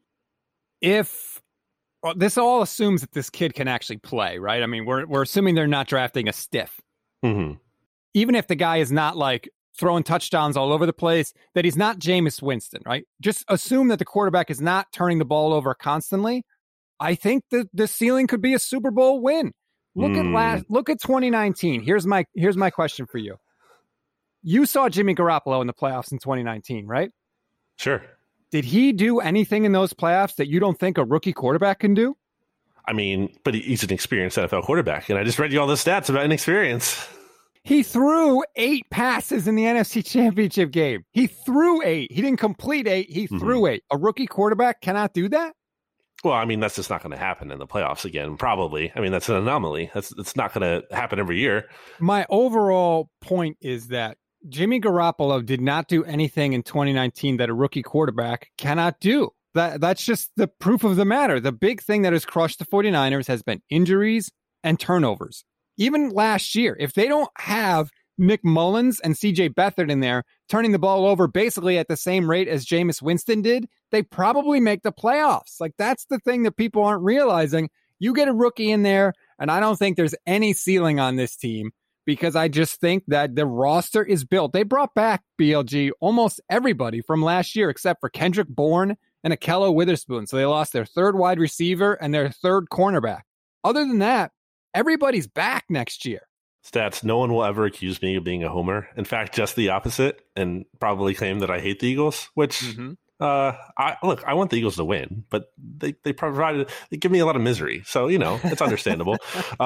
This all assumes that this kid can actually play, right? I mean, we're assuming they're not drafting a stiff. Mm-hmm. Even if the guy is not throwing touchdowns all over the place, that he's not Jameis Winston, right? Just assume that the quarterback is not turning the ball over constantly. I think that the ceiling could be a Super Bowl win. Look at 2019. Here's my question for you. You saw Jimmy Garoppolo in the playoffs in 2019, right? Sure. Did he do anything in those playoffs that you don't think a rookie quarterback can do? But he's an experienced NFL quarterback, and I just read you all the stats about inexperience. He threw 8 passes in the NFC Championship game. He threw 8. He didn't complete 8. He threw 8. A rookie quarterback cannot do that? Well, that's just not going to happen in the playoffs again, probably. That's an anomaly. It's not going to happen every year. My overall point is that Jimmy Garoppolo did not do anything in 2019 that a rookie quarterback cannot do. That's just the proof of the matter. The big thing that has crushed the 49ers has been injuries and turnovers. Even last year, if they don't have Nick Mullins and CJ Beathard in there, turning the ball over basically at the same rate as Jameis Winston did, they probably make the playoffs. Like, that's the thing that people aren't realizing. You get a rookie in there, and I don't think there's any ceiling on this team because I just think that the roster is built. They brought back, BLG, almost everybody from last year except for Kendrick Bourne and Akello Witherspoon. So they lost their third wide receiver and their third cornerback. Other than that, everybody's back next year. Stats, no one will ever accuse me of being a homer. In fact, just the opposite, and probably claim that I hate the Eagles, which, I want the Eagles to win, but they give me a lot of misery. So, it's understandable.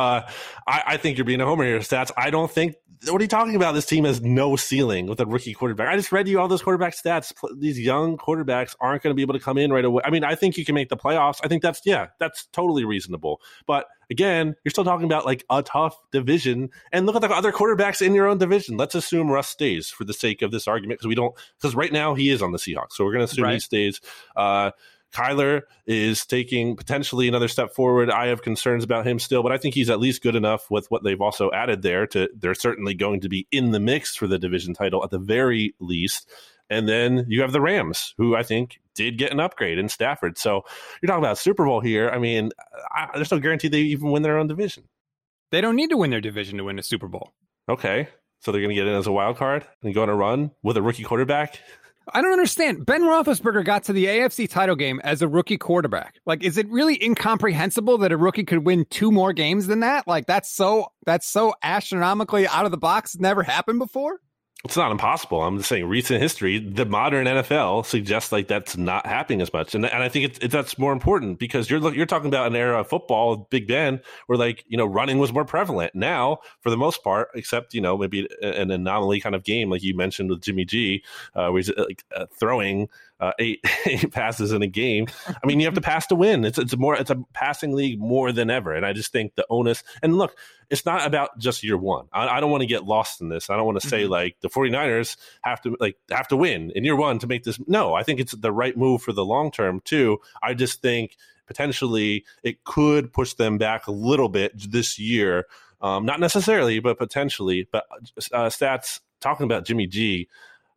I think you're being a homer here, Stats. I don't think, what are you talking about? This team has no ceiling with a rookie quarterback. I just read you all those quarterback stats. These young quarterbacks aren't going to be able to come in right away. I mean, I think you can make the playoffs. I think that's totally reasonable. But again, you're still talking about like a tough division, and look at the other quarterbacks in your own division. Let's assume Russ stays for the sake of this argument, because right now he is on the Seahawks. So we're going to assume he stays. Kyler is taking potentially another step forward. I have concerns about him still, but I think he's at least good enough with what they've also added there. They're certainly going to be in the mix for the division title at the very least. And then you have the Rams, who I think did get an upgrade in Stafford. So you're talking about Super Bowl here. I mean, there's no guarantee they even win their own division. They don't need to win their division to win a Super Bowl. Okay. So they're going to get in as a wild card and go on a run with a rookie quarterback? I don't understand. Ben Roethlisberger got to the AFC title game as a rookie quarterback. Like, is it really incomprehensible that a rookie could win 2 more games than that? Like, that's so astronomically out of the box. Never happened before. It's not impossible. I'm just saying recent history, the modern NFL suggests like that's not happening as much. And I think that's more important because you're talking about an era of football with Big Ben where running was more prevalent. Now, for the most part, except, maybe an anomaly kind of game like you mentioned with Jimmy G, where he's throwing 8 passes in a game. I mean, you have to pass to win. It's a passing league more than ever. And I just think the onus, and look, it's not about just year one. I don't want to get lost in this. I don't want to say like the 49ers have to win in year one to make this. No, I think it's the right move for the long term too. I just think potentially it could push them back a little bit this year. Not necessarily, but potentially. But Stats, talking about Jimmy G,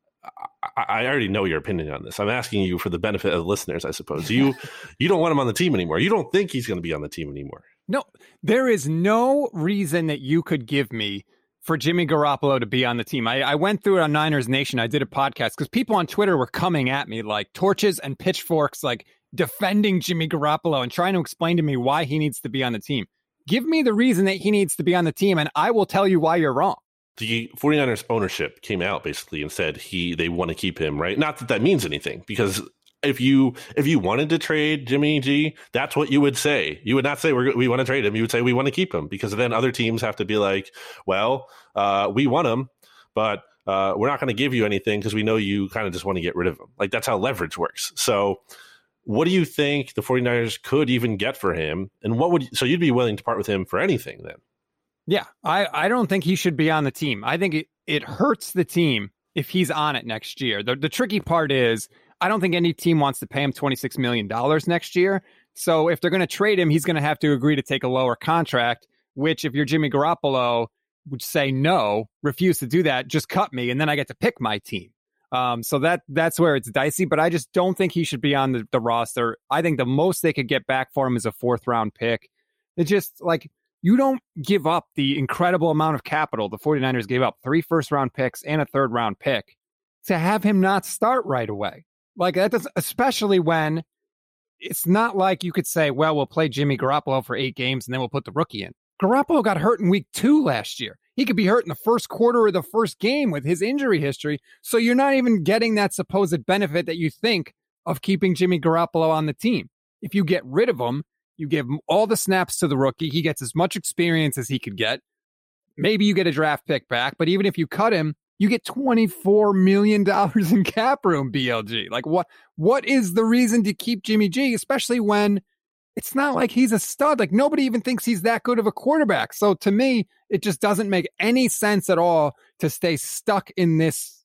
I already know your opinion on this. I'm asking you for the benefit of the listeners, I suppose. You don't want him on the team anymore. You don't think he's going to be on the team anymore. No, there is no reason that you could give me for Jimmy Garoppolo to be on the team. I went through it on Niners Nation. I did a podcast because people on Twitter were coming at me like torches and pitchforks, like defending Jimmy Garoppolo and trying to explain to me why he needs to be on the team. Give me the reason that he needs to be on the team, and I will tell you why you're wrong. The 49ers ownership came out basically and said they want to keep him, right? Not that means anything, because if you wanted to trade Jimmy G, that's what you would say. You would not say we want to trade him. You would say we want to keep him, because then other teams have to be like, well, we want him, but we're not going to give you anything because we know you kind of just want to get rid of him. Like, that's how leverage works. So what do you think the 49ers could even get for him? And so you'd be willing to part with him for anything then? Yeah, I don't think he should be on the team. I think it hurts the team if he's on it next year. The tricky part is I don't think any team wants to pay him $26 million next year. So if they're going to trade him, he's going to have to agree to take a lower contract, which if you're Jimmy Garoppolo would say no, refuse to do that, just cut me, and then I get to pick my team. So that's where it's dicey, but I just don't think he should be on the roster. I think the most they could get back for him is a 4th-round pick. It's just like, you don't give up the incredible amount of capital the 49ers gave up, 3 first-round picks and a 3rd-round pick, to have him not start right away. Like, that does, especially when it's not like you could say, well, we'll play Jimmy Garoppolo for 8 games and then we'll put the rookie in. Garoppolo got hurt in week 2 last year. He could be hurt in the first quarter of the first game with his injury history. So you're not even getting that supposed benefit that you think of keeping Jimmy Garoppolo on the team. If you get rid of him, you give him all the snaps to the rookie. He gets as much experience as he could get. Maybe you get a draft pick back, but even if you cut him, you get $24 million in cap room, BLG. Like, what is the reason to keep Jimmy G, especially when it's not like he's a stud? Like, nobody even thinks he's that good of a quarterback. So to me, it just doesn't make any sense at all to stay stuck in this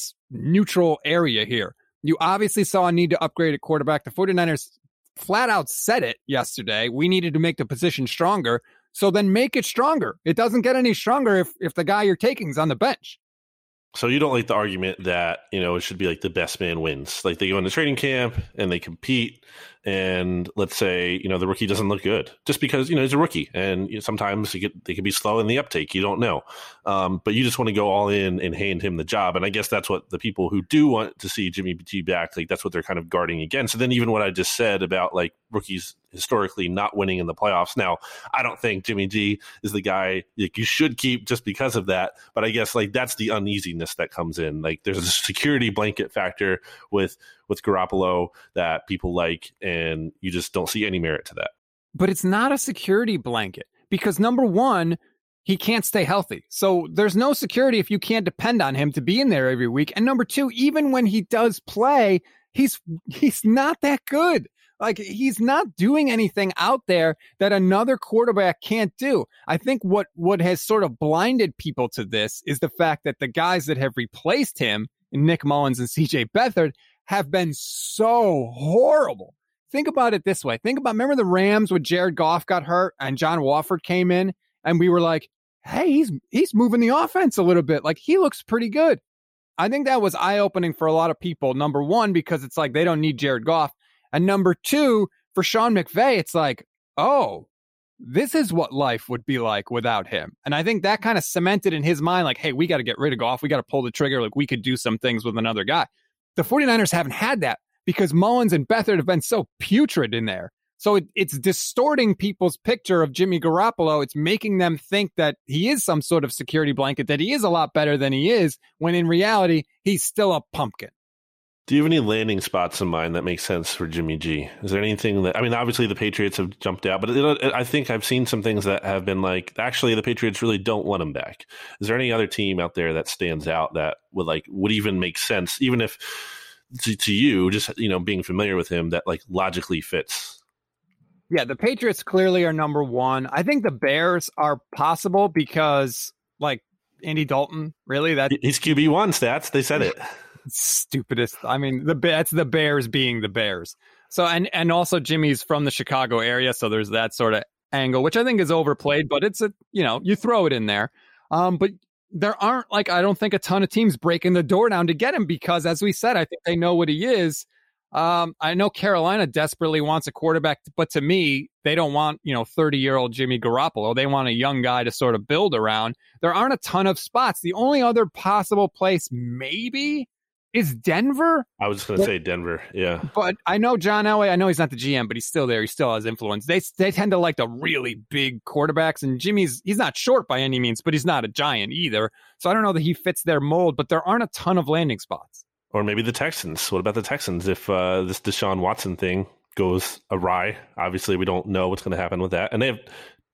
neutral area here. You obviously saw a need to upgrade at quarterback. The 49ers flat out said it yesterday. We needed to make the position stronger. So then make it stronger. It doesn't get any stronger if the guy you're taking is on the bench. So you don't like the argument that, it should be like the best man wins. Like they go into training camp and they compete, and let's say, the rookie doesn't look good just because, he's a rookie, and sometimes they can be slow in the uptake. You don't know. But you just want to go all in and hand him the job. And I guess that's what the people who do want to see Jimmy G back, like that's what they're kind of guarding against. So then even what I just said about like rookies historically not winning in the playoffs. Now, I don't think Jimmy G is the guy like you should keep just because of that. But I guess like that's the uneasiness that comes in. Like there's a security blanket factor with Garoppolo that people like, and you just don't see any merit to that. But it's not a security blanket because number one, he can't stay healthy. So there's no security if you can't depend on him to be in there every week. And number two, even when he does play, he's not that good. Like he's not doing anything out there that another quarterback can't do. I think what has sort of blinded people to this is the fact that the guys that have replaced him, Nick Mullins and CJ Beathard, have been so horrible. Think about it this way. Remember the Rams when Jared Goff got hurt and John Wolford came in and we were like, hey, he's moving the offense a little bit. Like he looks pretty good. I think that was eye-opening for a lot of people. Number one, because it's like they don't need Jared Goff. And number two, for Sean McVay, it's like, oh, this is what life would be like without him. And I think that kind of cemented in his mind, like, hey, we got to get rid of Goff. We got to pull the trigger. Like we could do some things with another guy. The 49ers haven't had that because Mullins and Beathard have been so putrid in there. So it's distorting people's picture of Jimmy Garoppolo. It's making them think that he is some sort of security blanket, that he is a lot better than he is, when in reality, he's still a pumpkin. Do you have any landing spots in mind that make sense for Jimmy G? Is there anything that, obviously the Patriots have jumped out, but I think I've seen some things that have been like, actually the Patriots really don't want him back. Is there any other team out there that stands out that would even make sense, even if to you, just, being familiar with him, that like logically fits? Yeah, the Patriots clearly are number one. I think the Bears are possible because like Andy Dalton, really? He's QB1 stats. They said it. Stupidest. That's the Bears being the Bears. So, and also Jimmy's from the Chicago area. So there's that sort of angle, which I think is overplayed, but it's you throw it in there. But there aren't I don't think a ton of teams breaking the door down to get him because, as we said, I think they know what he is. I know Carolina desperately wants a quarterback, but to me, they don't want, 30-year-old Jimmy Garoppolo. They want a young guy to sort of build around. There aren't a ton of spots. The only other possible place maybe is Denver. I was just going to say Denver. Yeah. But I know John Elway. I know he's not the GM, but he's still there. He still has influence. They tend to like the really big quarterbacks, and he's not short by any means, but he's not a giant either. So I don't know that he fits their mold, but there aren't a ton of landing spots. Or maybe the Texans. What about the Texans if this Deshaun Watson thing goes awry? Obviously, we don't know what's going to happen with that. And they have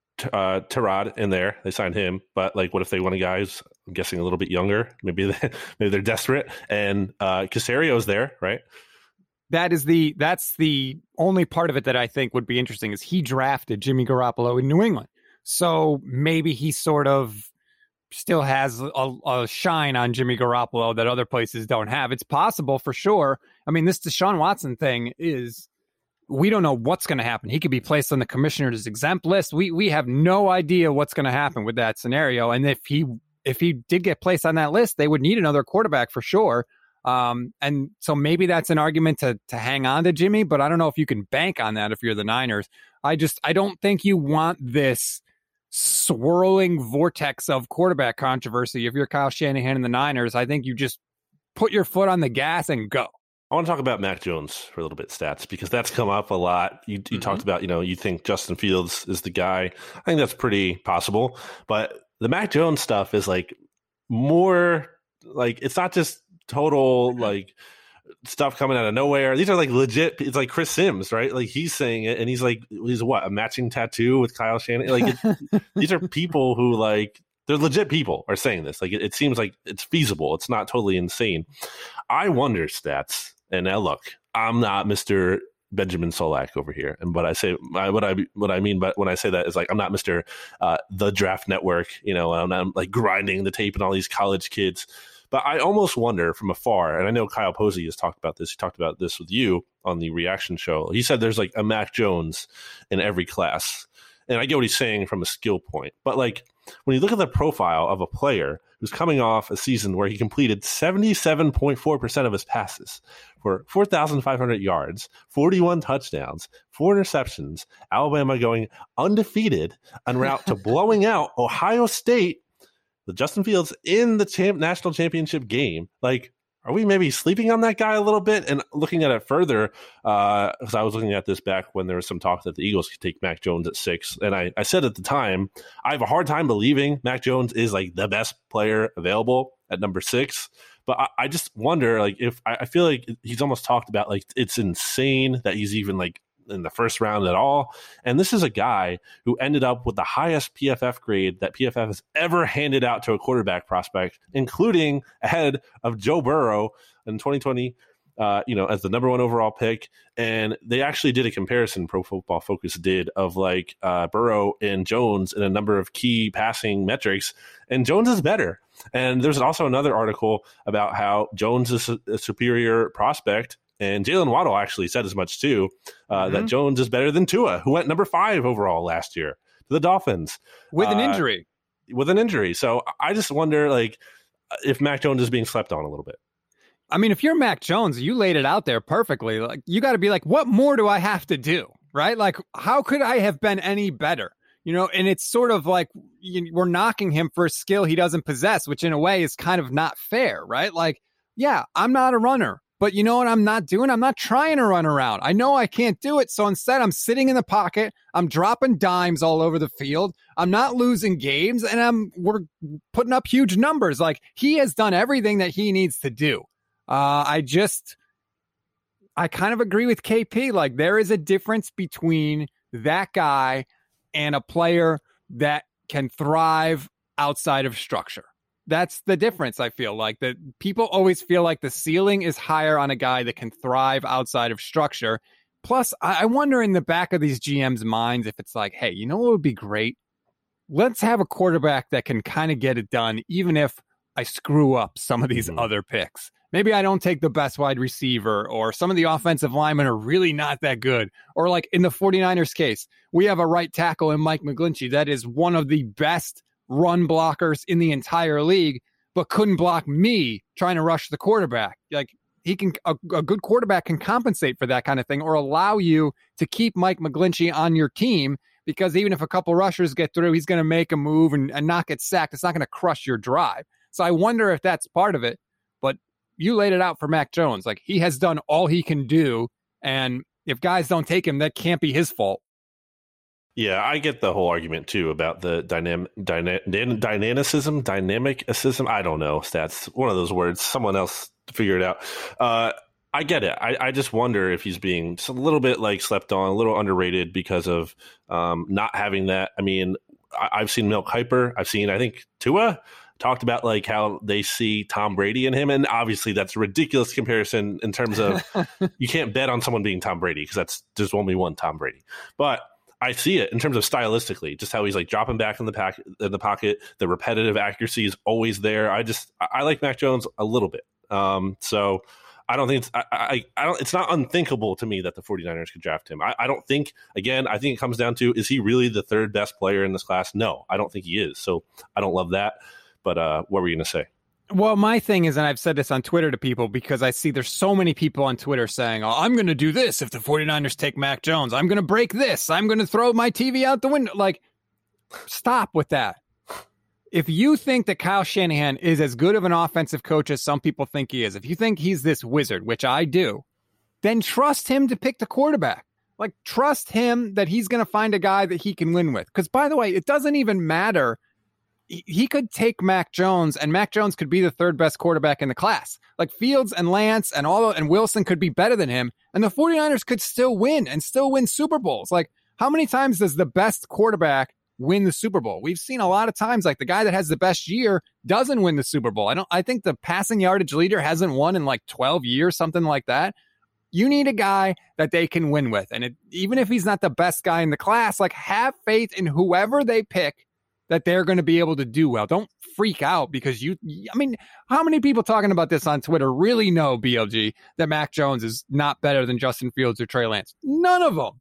Tyrod in there. They signed him. But what if they want a guy who's, I'm guessing, a little bit younger? Maybe they're desperate. And Casario's there, right? That's the only part of it that I think would be interesting is he drafted Jimmy Garoppolo in New England. So maybe he sort of still has a shine on Jimmy Garoppolo that other places don't have. It's possible for sure. This Deshaun Watson thing is, we don't know what's going to happen. He could be placed on the commissioner's exempt list. We have no idea what's going to happen with that scenario. And if he did get placed on that list, they would need another quarterback for sure. And so maybe that's an argument to hang on to Jimmy, but I don't know if you can bank on that if you're the Niners. I don't think you want this swirling vortex of quarterback controversy. If you're Kyle Shanahan and the Niners, I think you just put your foot on the gas and go. I want to talk about Mac Jones for a little bit, stats, because that's come up a lot. You talked about, you think Justin Fields is the guy. I think that's pretty possible. But the Mac Jones stuff is more it's not just total stuff coming out of nowhere. These are legit. It's like Chris Sims, right? He's saying it, and he's what, a matching tattoo with Kyle Shanahan. These are people who they're legit people are saying this. It seems like it's feasible. It's not totally insane. I wonder, stats, and now look, I'm not Mr. Benjamin Solak over here, and what I mean, but when I say that is I'm not Mr. The Draft Network. I'm not grinding the tape and all these college kids. But I almost wonder from afar, and I know Kyle Posey has talked about this. He talked about this with you on the reaction show. He said there's a Mac Jones in every class. And I get what he's saying from a skill point. But like when you look at the profile of a player who's coming off a season where he completed 77.4% of his passes for 4,500 yards, 41 touchdowns, 4 interceptions, Alabama going undefeated en route to blowing out Ohio State, the Justin Fields in the national championship game. Like, are we maybe sleeping on that guy a little bit? And looking at it further, because I was looking at this back when there was some talk that the Eagles could take Mac Jones at 6. And I said at the time, I have a hard time believing Mac Jones is like the best player available at number 6. But I just wonder, like, if I feel like he's almost talked about, like, it's insane that he's even like in the first round at all. And this is a guy who ended up with the highest PFF grade that PFF has ever handed out to a quarterback prospect, including ahead of Joe Burrow in 2020, as the number 1 overall pick. And they actually did a comparison, Pro Football Focus did, of like Burrow and Jones in a number of key passing metrics. And Jones is better. And there's also another article about how Jones is a superior prospect. And Jalen Waddle actually said as much too, that Jones is better than Tua, who went number 5 overall last year to the Dolphins. With an injury. So I just wonder, like, if Mac Jones is being slept on a little bit. I mean, if you're Mac Jones, you laid it out there perfectly. Like, you got to be like, what more do I have to do? Right? Like, how could I have been any better? And it's sort of like we're knocking him for a skill he doesn't possess, which in a way is kind of not fair, right? Like, yeah, I'm not a runner. But you know what I'm not doing? I'm not trying to run around. I know I can't do it. So instead, I'm sitting in the pocket. I'm dropping dimes all over the field. I'm not losing games. And we're putting up huge numbers. Like, he has done everything that he needs to do. I kind of agree with KP. Like, there is a difference between that guy and a player that can thrive outside of structure. That's the difference. I feel like that people always feel like the ceiling is higher on a guy that can thrive outside of structure. Plus, I wonder in the back of these GMs' minds if it's like, hey, you know what would be great? Let's have a quarterback that can kind of get it done, even if I screw up some of these other picks. Maybe I don't take the best wide receiver, or some of the offensive linemen are really not that good. Or like in the 49ers case, we have a right tackle in Mike McGlinchey that is one of the best run blockers in the entire league, but couldn't block me trying to rush the quarterback. Like, he can, a good quarterback can compensate for that kind of thing, or allow you to keep Mike McGlinchey on your team, because even if a couple rushers get through, he's going to make a move and not get sacked. It's not going to crush your drive. So I wonder if that's part of it. But you laid it out for Mac Jones. Like, he has done all he can do, and if guys don't take him, that can't be his fault. Yeah, I get the whole argument too about the dynamicism. I don't know. That's one of those words. Someone else figure it out. I get it. I just wonder if he's being just a little bit like slept on, a little underrated because of not having that. I mean, I've seen Mel Kiper. I think Tua talked about like how they see Tom Brady in him. And obviously that's a ridiculous comparison in terms of you can't bet on someone being Tom Brady because there's only one Tom Brady. But I see it in terms of stylistically, just how he's like dropping back in the pocket. The repetitive accuracy is always there. I like Mac Jones a little bit. So I don't think it's not unthinkable to me that the 49ers could draft him. I don't think, again, I think it comes down to, is he really the third best player in this class? No, I don't think he is. So I don't love that. But what were you going to say? Well, my thing is, and I've said this on Twitter to people, because I see there's so many people on Twitter saying, oh, I'm going to do this if the 49ers take Mac Jones. I'm going to break this. I'm going to throw my TV out the window. Like, stop with that. If you think that Kyle Shanahan is as good of an offensive coach as some people think he is, if you think he's this wizard, which I do, then trust him to pick the quarterback. Like, trust him that he's going to find a guy that he can win with. Because, by the way, it doesn't even matter. He could take Mac Jones, and Mac Jones could be the third best quarterback in the class. Like, Fields and Lance and Wilson could be better than him, and the 49ers could still win Super Bowls. Like, how many times does the best quarterback win the Super Bowl? We've seen a lot of times, like, the guy that has the best year doesn't win the Super Bowl. I think the passing yardage leader hasn't won in like 12 years, something like that. You need a guy that they can win with. And even if he's not the best guy in the class, like, have faith in whoever they pick that they're going to be able to do well. Don't freak out because how many people talking about this on Twitter really know, BLG, that Mac Jones is not better than Justin Fields or Trey Lance? None of them.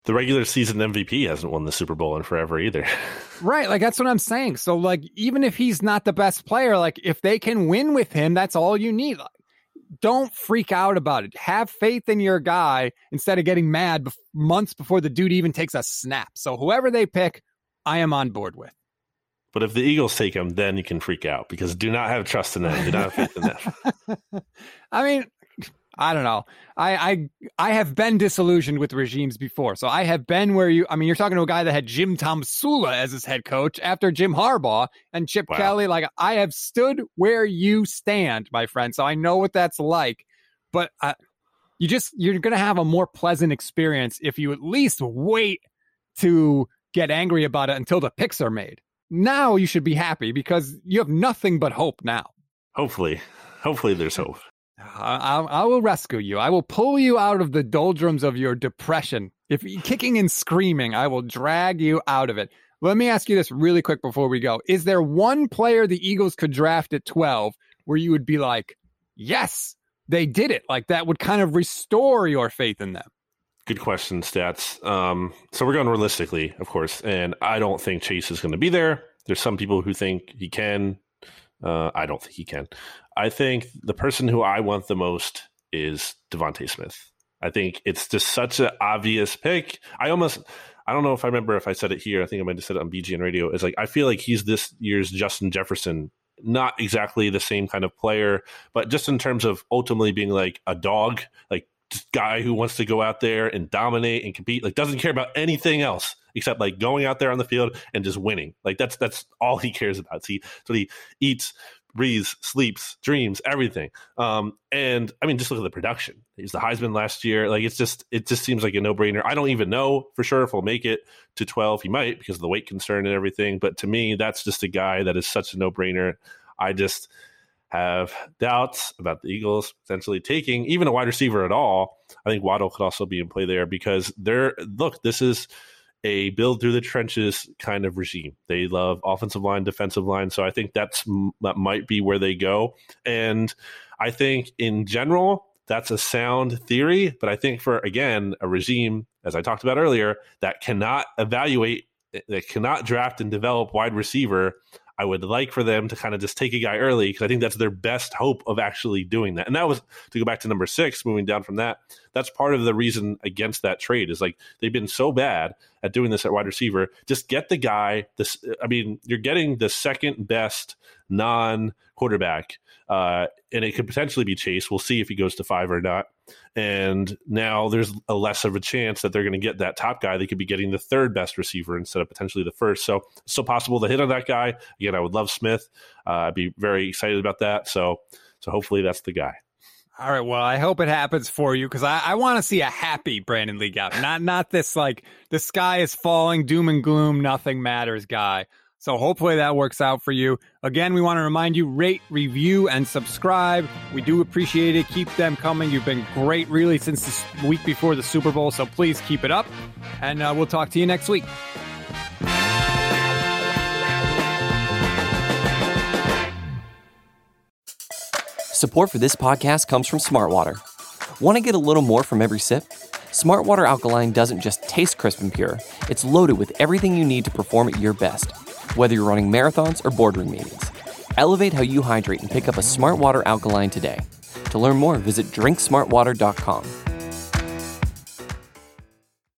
The regular season MVP hasn't won the Super Bowl in forever either. Right. Like, that's what I'm saying. So, like, even if he's not the best player, like, if they can win with him, that's all you need. Like, don't freak out about it. Have faith in your guy instead of getting mad months before the dude even takes a snap. So whoever they pick, I am on board with. But if the Eagles take him, then you can freak out because do not have trust in them. Do not have faith in them. I mean, I don't know. I have been disillusioned with regimes before. So I have been where you're talking to a guy that had Jim Tomsula as his head coach after Jim Harbaugh and Chip Kelly. Like, I have stood where you stand, my friend. So I know what that's like. But you're going to have a more pleasant experience if you at least wait to get angry about it until the picks are made. Now you should be happy because you have nothing but hope now. Hopefully there's hope. I will rescue you. I will pull you out of the doldrums of your depression. If you're kicking and screaming, I will drag you out of it. Let me ask you this really quick before we go. Is there one player the Eagles could draft at 12 where you would be like, yes, they did it? Like, that would kind of restore your faith in them. Good question, Stats. So we're going realistically, of course, and I don't think Chase is going to be there. There's some people who think he can. I don't think he can. I think the person who I want the most is Devontae Smith. I think it's just such an obvious pick. I don't know if I remember if I said it here. I think I might have said it on BGN Radio. It's like, I feel like he's this year's Justin Jefferson. Not exactly the same kind of player, but just in terms of ultimately being like a dog, like just guy who wants to go out there and dominate and compete, like doesn't care about anything else except like going out there on the field and just winning. Like that's all he cares about. So he eats, breathes, sleeps, dreams, everything. And I mean, just look at the production. He's the Heisman last year. Like it just seems like a no-brainer. I don't even know for sure if he'll make it to 12. He might because of the weight concern and everything. But to me, that's just a guy that is such a no-brainer. I just have doubts about the Eagles potentially taking even a wide receiver at all. I think Waddle could also be in play there because this is a build through the trenches kind of regime. They love offensive line, defensive line. So I think that might be where they go. And I think in general, that's a sound theory. But I think for, again, a regime, as I talked about earlier, that cannot evaluate, that cannot draft and develop wide receiver, I would like for them to kind of just take a guy early because I think that's their best hope of actually doing that. And that was, to go back to number 6, moving down from that, that's part of the reason against that trade is like they've been so bad at doing this at wide receiver. Just get the guy. You're getting the second best non-quarterback, and it could potentially be Chase. We'll see if he goes to 5 or not. And now there's a less of a chance that they're going to get that top guy. They could be getting the third best receiver instead of potentially the first. So it's still possible to hit on that guy. Again, I would love Smith. I'd be very excited about that. So hopefully that's the guy. All right. Well, I hope it happens for you because I want to see a happy Brandon Lee Gowton, not this like the sky is falling, doom and gloom, nothing matters guy. So hopefully that works out for you. Again, we want to remind you, rate, review, and subscribe. We do appreciate it. Keep them coming. You've been great really since this week before the Super Bowl. So please keep it up. And we'll talk to you next week. Support for this podcast comes from Smartwater. Want to get a little more from every sip? Smartwater Alkaline doesn't just taste crisp and pure. It's loaded with everything you need to perform at your best. Whether you're running marathons or boardroom meetings, elevate how you hydrate and pick up a Smartwater Alkaline today. To learn more, visit drinksmartwater.com.